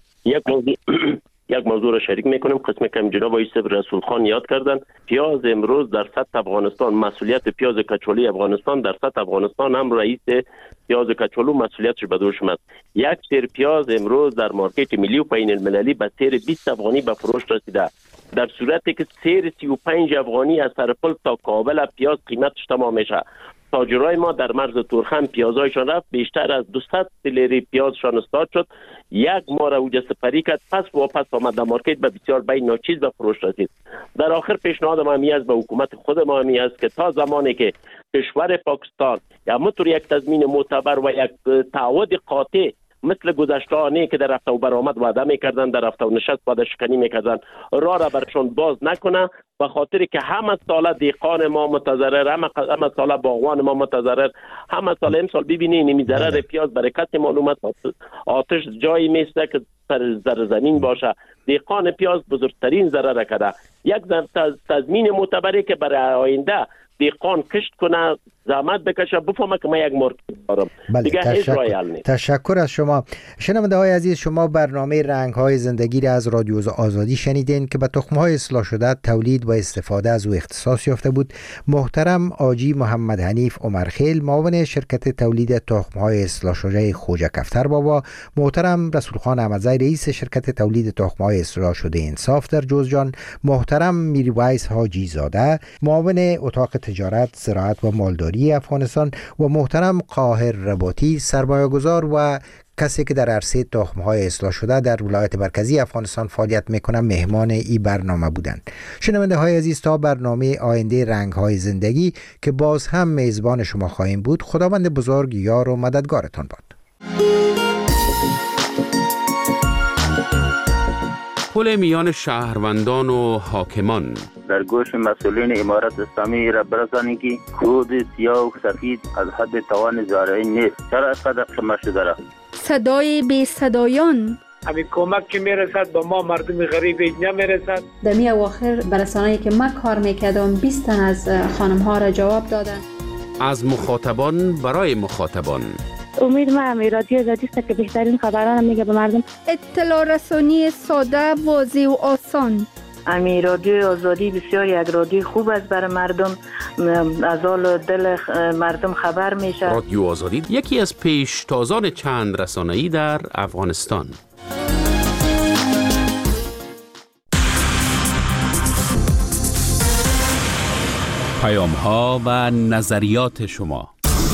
یک موضوع را شریک میکنیم. قسمی که جناب آقای رسول خان یاد کردن، پیاز امروز در سطح افغانستان، مسئولیت پیاز کچالوی افغانستان در سطح افغانستان هم رئیس پیاز کچالو مسئولیتش به دوش است. یک سیر پیاز امروز در مارکت ملی و بین المللی به سیر 20 افغانی به فروش رسیده، در صورتی که سیر 35 افغانی از سرپل تا کابل پیاز قیمتش تمام میشه. تاجرای ما در مرز تورخم پیازایشان رفت، بیشتر از 200 لیری پیازشان استاد شد. یک ماه اوج سپری کرد، پس واپس آمد در مارکت به بسیار بی ناچیز به فروش رسید. در آخر پیشنهاد ما همی است به حکومت خود ما همی است که تا زمانی که کشور پاکستان یا مطور یک تضمین معتبر و یک تعهد قاطع مثل گذشته‌ای که در رفت و برآمد وعده می‌کردن، در رفت و نشست وعده شکنی می‌کردن، راه را برشون باز نکنه، به خاطر که همه سال دهقان ما متضرر، همه سال باغوان ما متضرر، همه سال امسال ببینید این ضرر پیاز برکت معلومات آتش جایی میسته که سر زمین باشه. دهقان پیاز بزرگترین ضرر کرده. یک تضمین معتبری که برای آینده دهقان کشت کنه، زحمت بکشه، بفهمه که من یک مارکت دارم. دیگه هیچ راهی حل نیست. تشکر از شما. شنونده های عزیز، شما برنامه رنگ های زندگی را از رادیو آزادی شنیدین که به تخم های اصلاح شده تولید و استفاده از او اختصاص یافته بود. محترم آجی محمد حنیف عمرخیل، معاون شرکت تولید تخم های اصلاح شده خوجه کفتر بابا، محترم رسول خان احمدزی رئیس شرکت تولید تخم های اصلاح شده انصاف در جوزجان، محترم میرویس حاجی زاده، معاون اتاق تجارت، زراعت و مالداری افغانستان، و محترم قاهر رباطی، سرمایه‌گذار و کسی که در عرصه تخم‌های اصلاح شده در ولایت مرکزی افغانستان فعالیت می‌کنند، مهمان این برنامه بودند. شنونده‌های عزیز، تا برنامه آینده رنگ‌های زندگی که باز هم میزبان شما خواهیم بود، خداوند بزرگ یار و مددگارتان باد. پل میان شهروندان و حاکمان. در گوش مسئولین امارت اسلامی را برسانید که کود سیاه و سفید از حد توان زارعین نیست. چرا اینقدر شما شده را؟ صدای بی صدایان. همین کمک که میرسد به ما مردم غریب نمیرسد. در می اواخر برسانه‌ای که من کار میکردم 20 تن از خانم ها را جواب دادن. از مخاطبان برای مخاطبان. امید ما همی رادیو آزادی است که بهترین خبران میگه به مردم. اطلاع رسانی ساده، واضح و آسان. امی رادیو آزادی بسیار یک رادیو خوب است برای مردم، از حال دل مردم خبر میشه. رادیو آزادی یکی از پیشتازان چند رسانه‌ای در افغانستان. پیام‌ها و نظریات شما.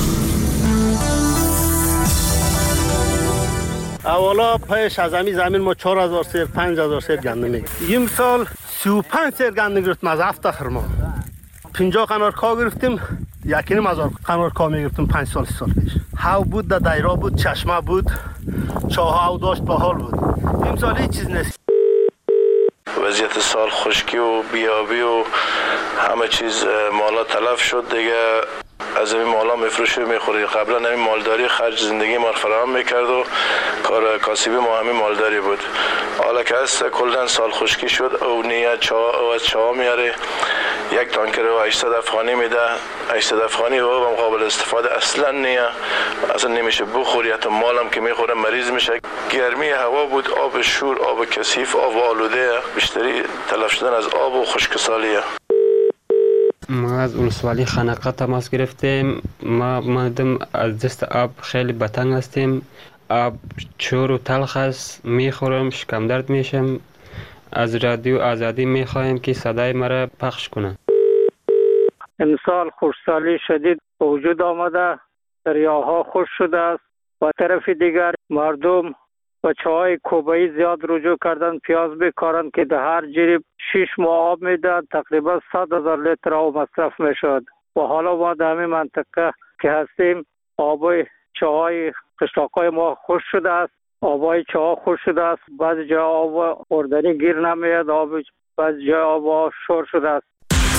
اولا پیش از زمین ما 4000 سیر 5000 سیر گندم میگیریم. این سال 35 سیر گندم گرفتیم از هفت خرما. 50 قنار کا گرفتیم، 1.5 قنار کا میگرفتیم 5 سال 6 سال پیش. هاو بود، در دایره بود، چشمه بود، چاه او داشت، باحال بود. این سال هیچ چیز نیست. وضعیت سال خشکی و بیابی و همه چیز مالا تلف شد دیگه. از این مالا میفروشه میخوره. قبلا همین مالداری خرج زندگی ما فراهم میکرد و کار کاسبی ما همین مالداری بود. حالا که هست کلا سال خشکی شد او نیه چا میاره، یک تانکر و 800 افغانی میده. 800 افغانی و مقابل استفاده اصلا نیه، اصلا نمیشه بخوری. حتی مالم که میخوره مریض میشه. گرمی هوا بود، آب شور، آب کثیف، آب آلوده، بیشتری تلف شدن از آب و خشکسالیه. ما از ولسوالی خانقه تماس گرفتیم. ما مادم از دست آب خیلی بتنگ هستیم. آب چور و تلخ است، میخورم شکم درد میشم. از رادیو آزادی میخواهیم که صدای مرا پخش کنه. امسال خشکسالی شدید به وجود آمده، دریاها خشک شده است. و طرف دیگر مردم و چای کوبایی زیاد رجوع کردن، پیاز بکارن که در هر جریب 6 ماه آب میدن، تقریبا 100,000 لیتر آب مصرف میشد. و حالا ما در همین منطقه که هستیم آب چای قشلاقای ما خشک شده است. آبای چاه خشک شده است، بعضی جا آب خوردنی گیر نمیاد، بعضی جا آب شور شده است.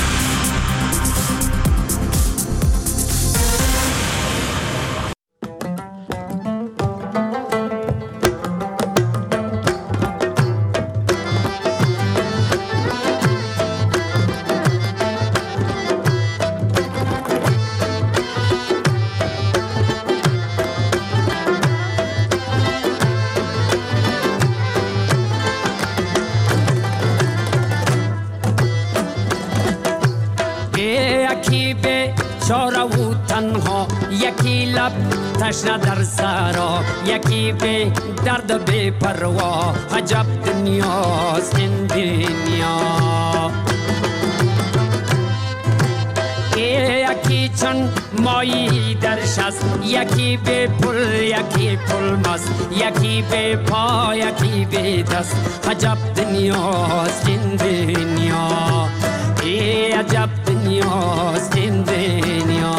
چاره و تنها، یکی لب تشنه در سرا، یکی به درد و به پروا. عجب دنیاست این دنیا. یکی چون مایی درش است، یکی به پل، یکی پل مست، یکی به پا، یکی به دست. عجب دنیاست این دنیا. عجب دنیاست این دنیا.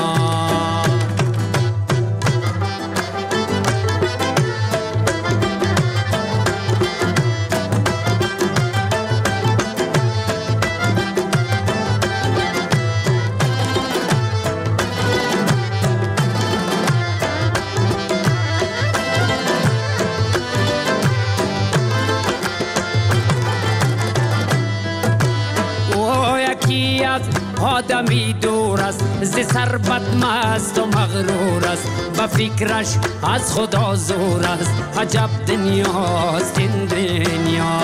آدمی دور است، ز ثروت مست و مغرور است، به فکرش از خدا زور است. عجب دنیاست این دنیا.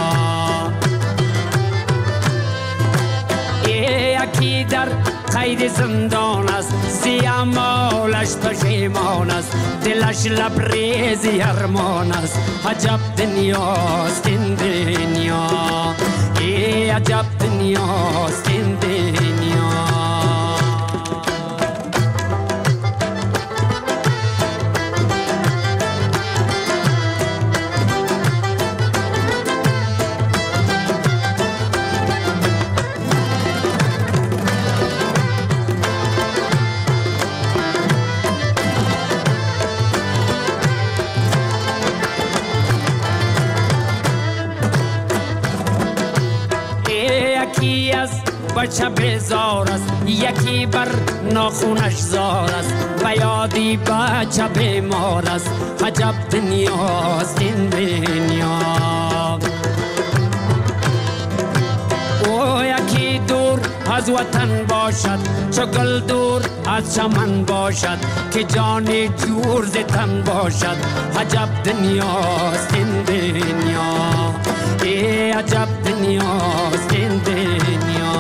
یکی در قید زندان است، زیامالش پشیمان است، دلش لبریزی ارمان است. عجب دنیاست این دنیا. عجب دنیاست این دنیا. بچه بیزار است، یکی بر ناخونش زار است، به یادی بچه بیمار است. عجب دنیاست این دنیا. او یکی دور از وطن باشد، چو گل دور از چمن باشد، که جانی جور ز تن باشد. عجب دنیاست این دنیا. عجب دنیاست این دنیا.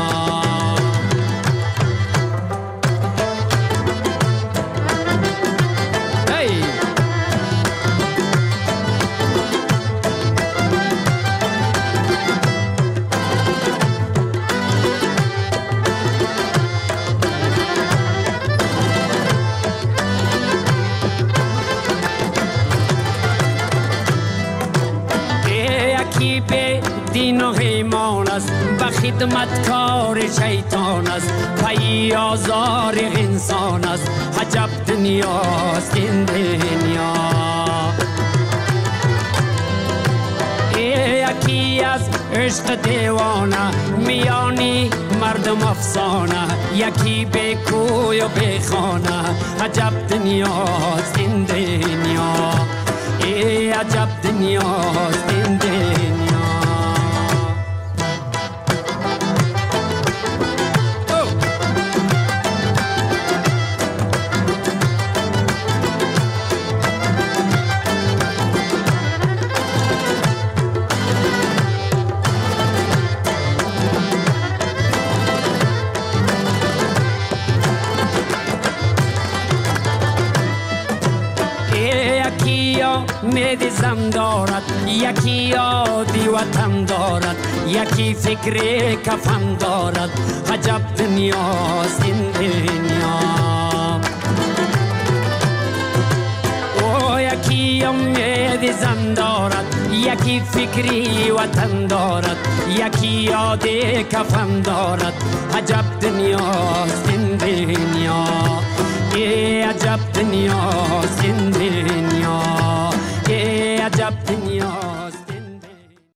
دین و ایمان است، به خدمتکار شیطان است، پی آزار انسان است. عجب دنیاست این دنیا. یکی از عشق دیوانه میانی مردم افسانه یکی به کوی و به خانه عجب دنیاست این دنیا ای عجب دنیاست این دنیا میدی زم دارد یکی یادی وطن دارد یکی فکر کفن دارد عجب دنیاست این دنیا او یکی میدی زم دارد یکی فکری وطن دارد یکی یادی کفن دارد عجب دنیاست این دنیا ای عجب دنیاست این دنیا عجب دنیا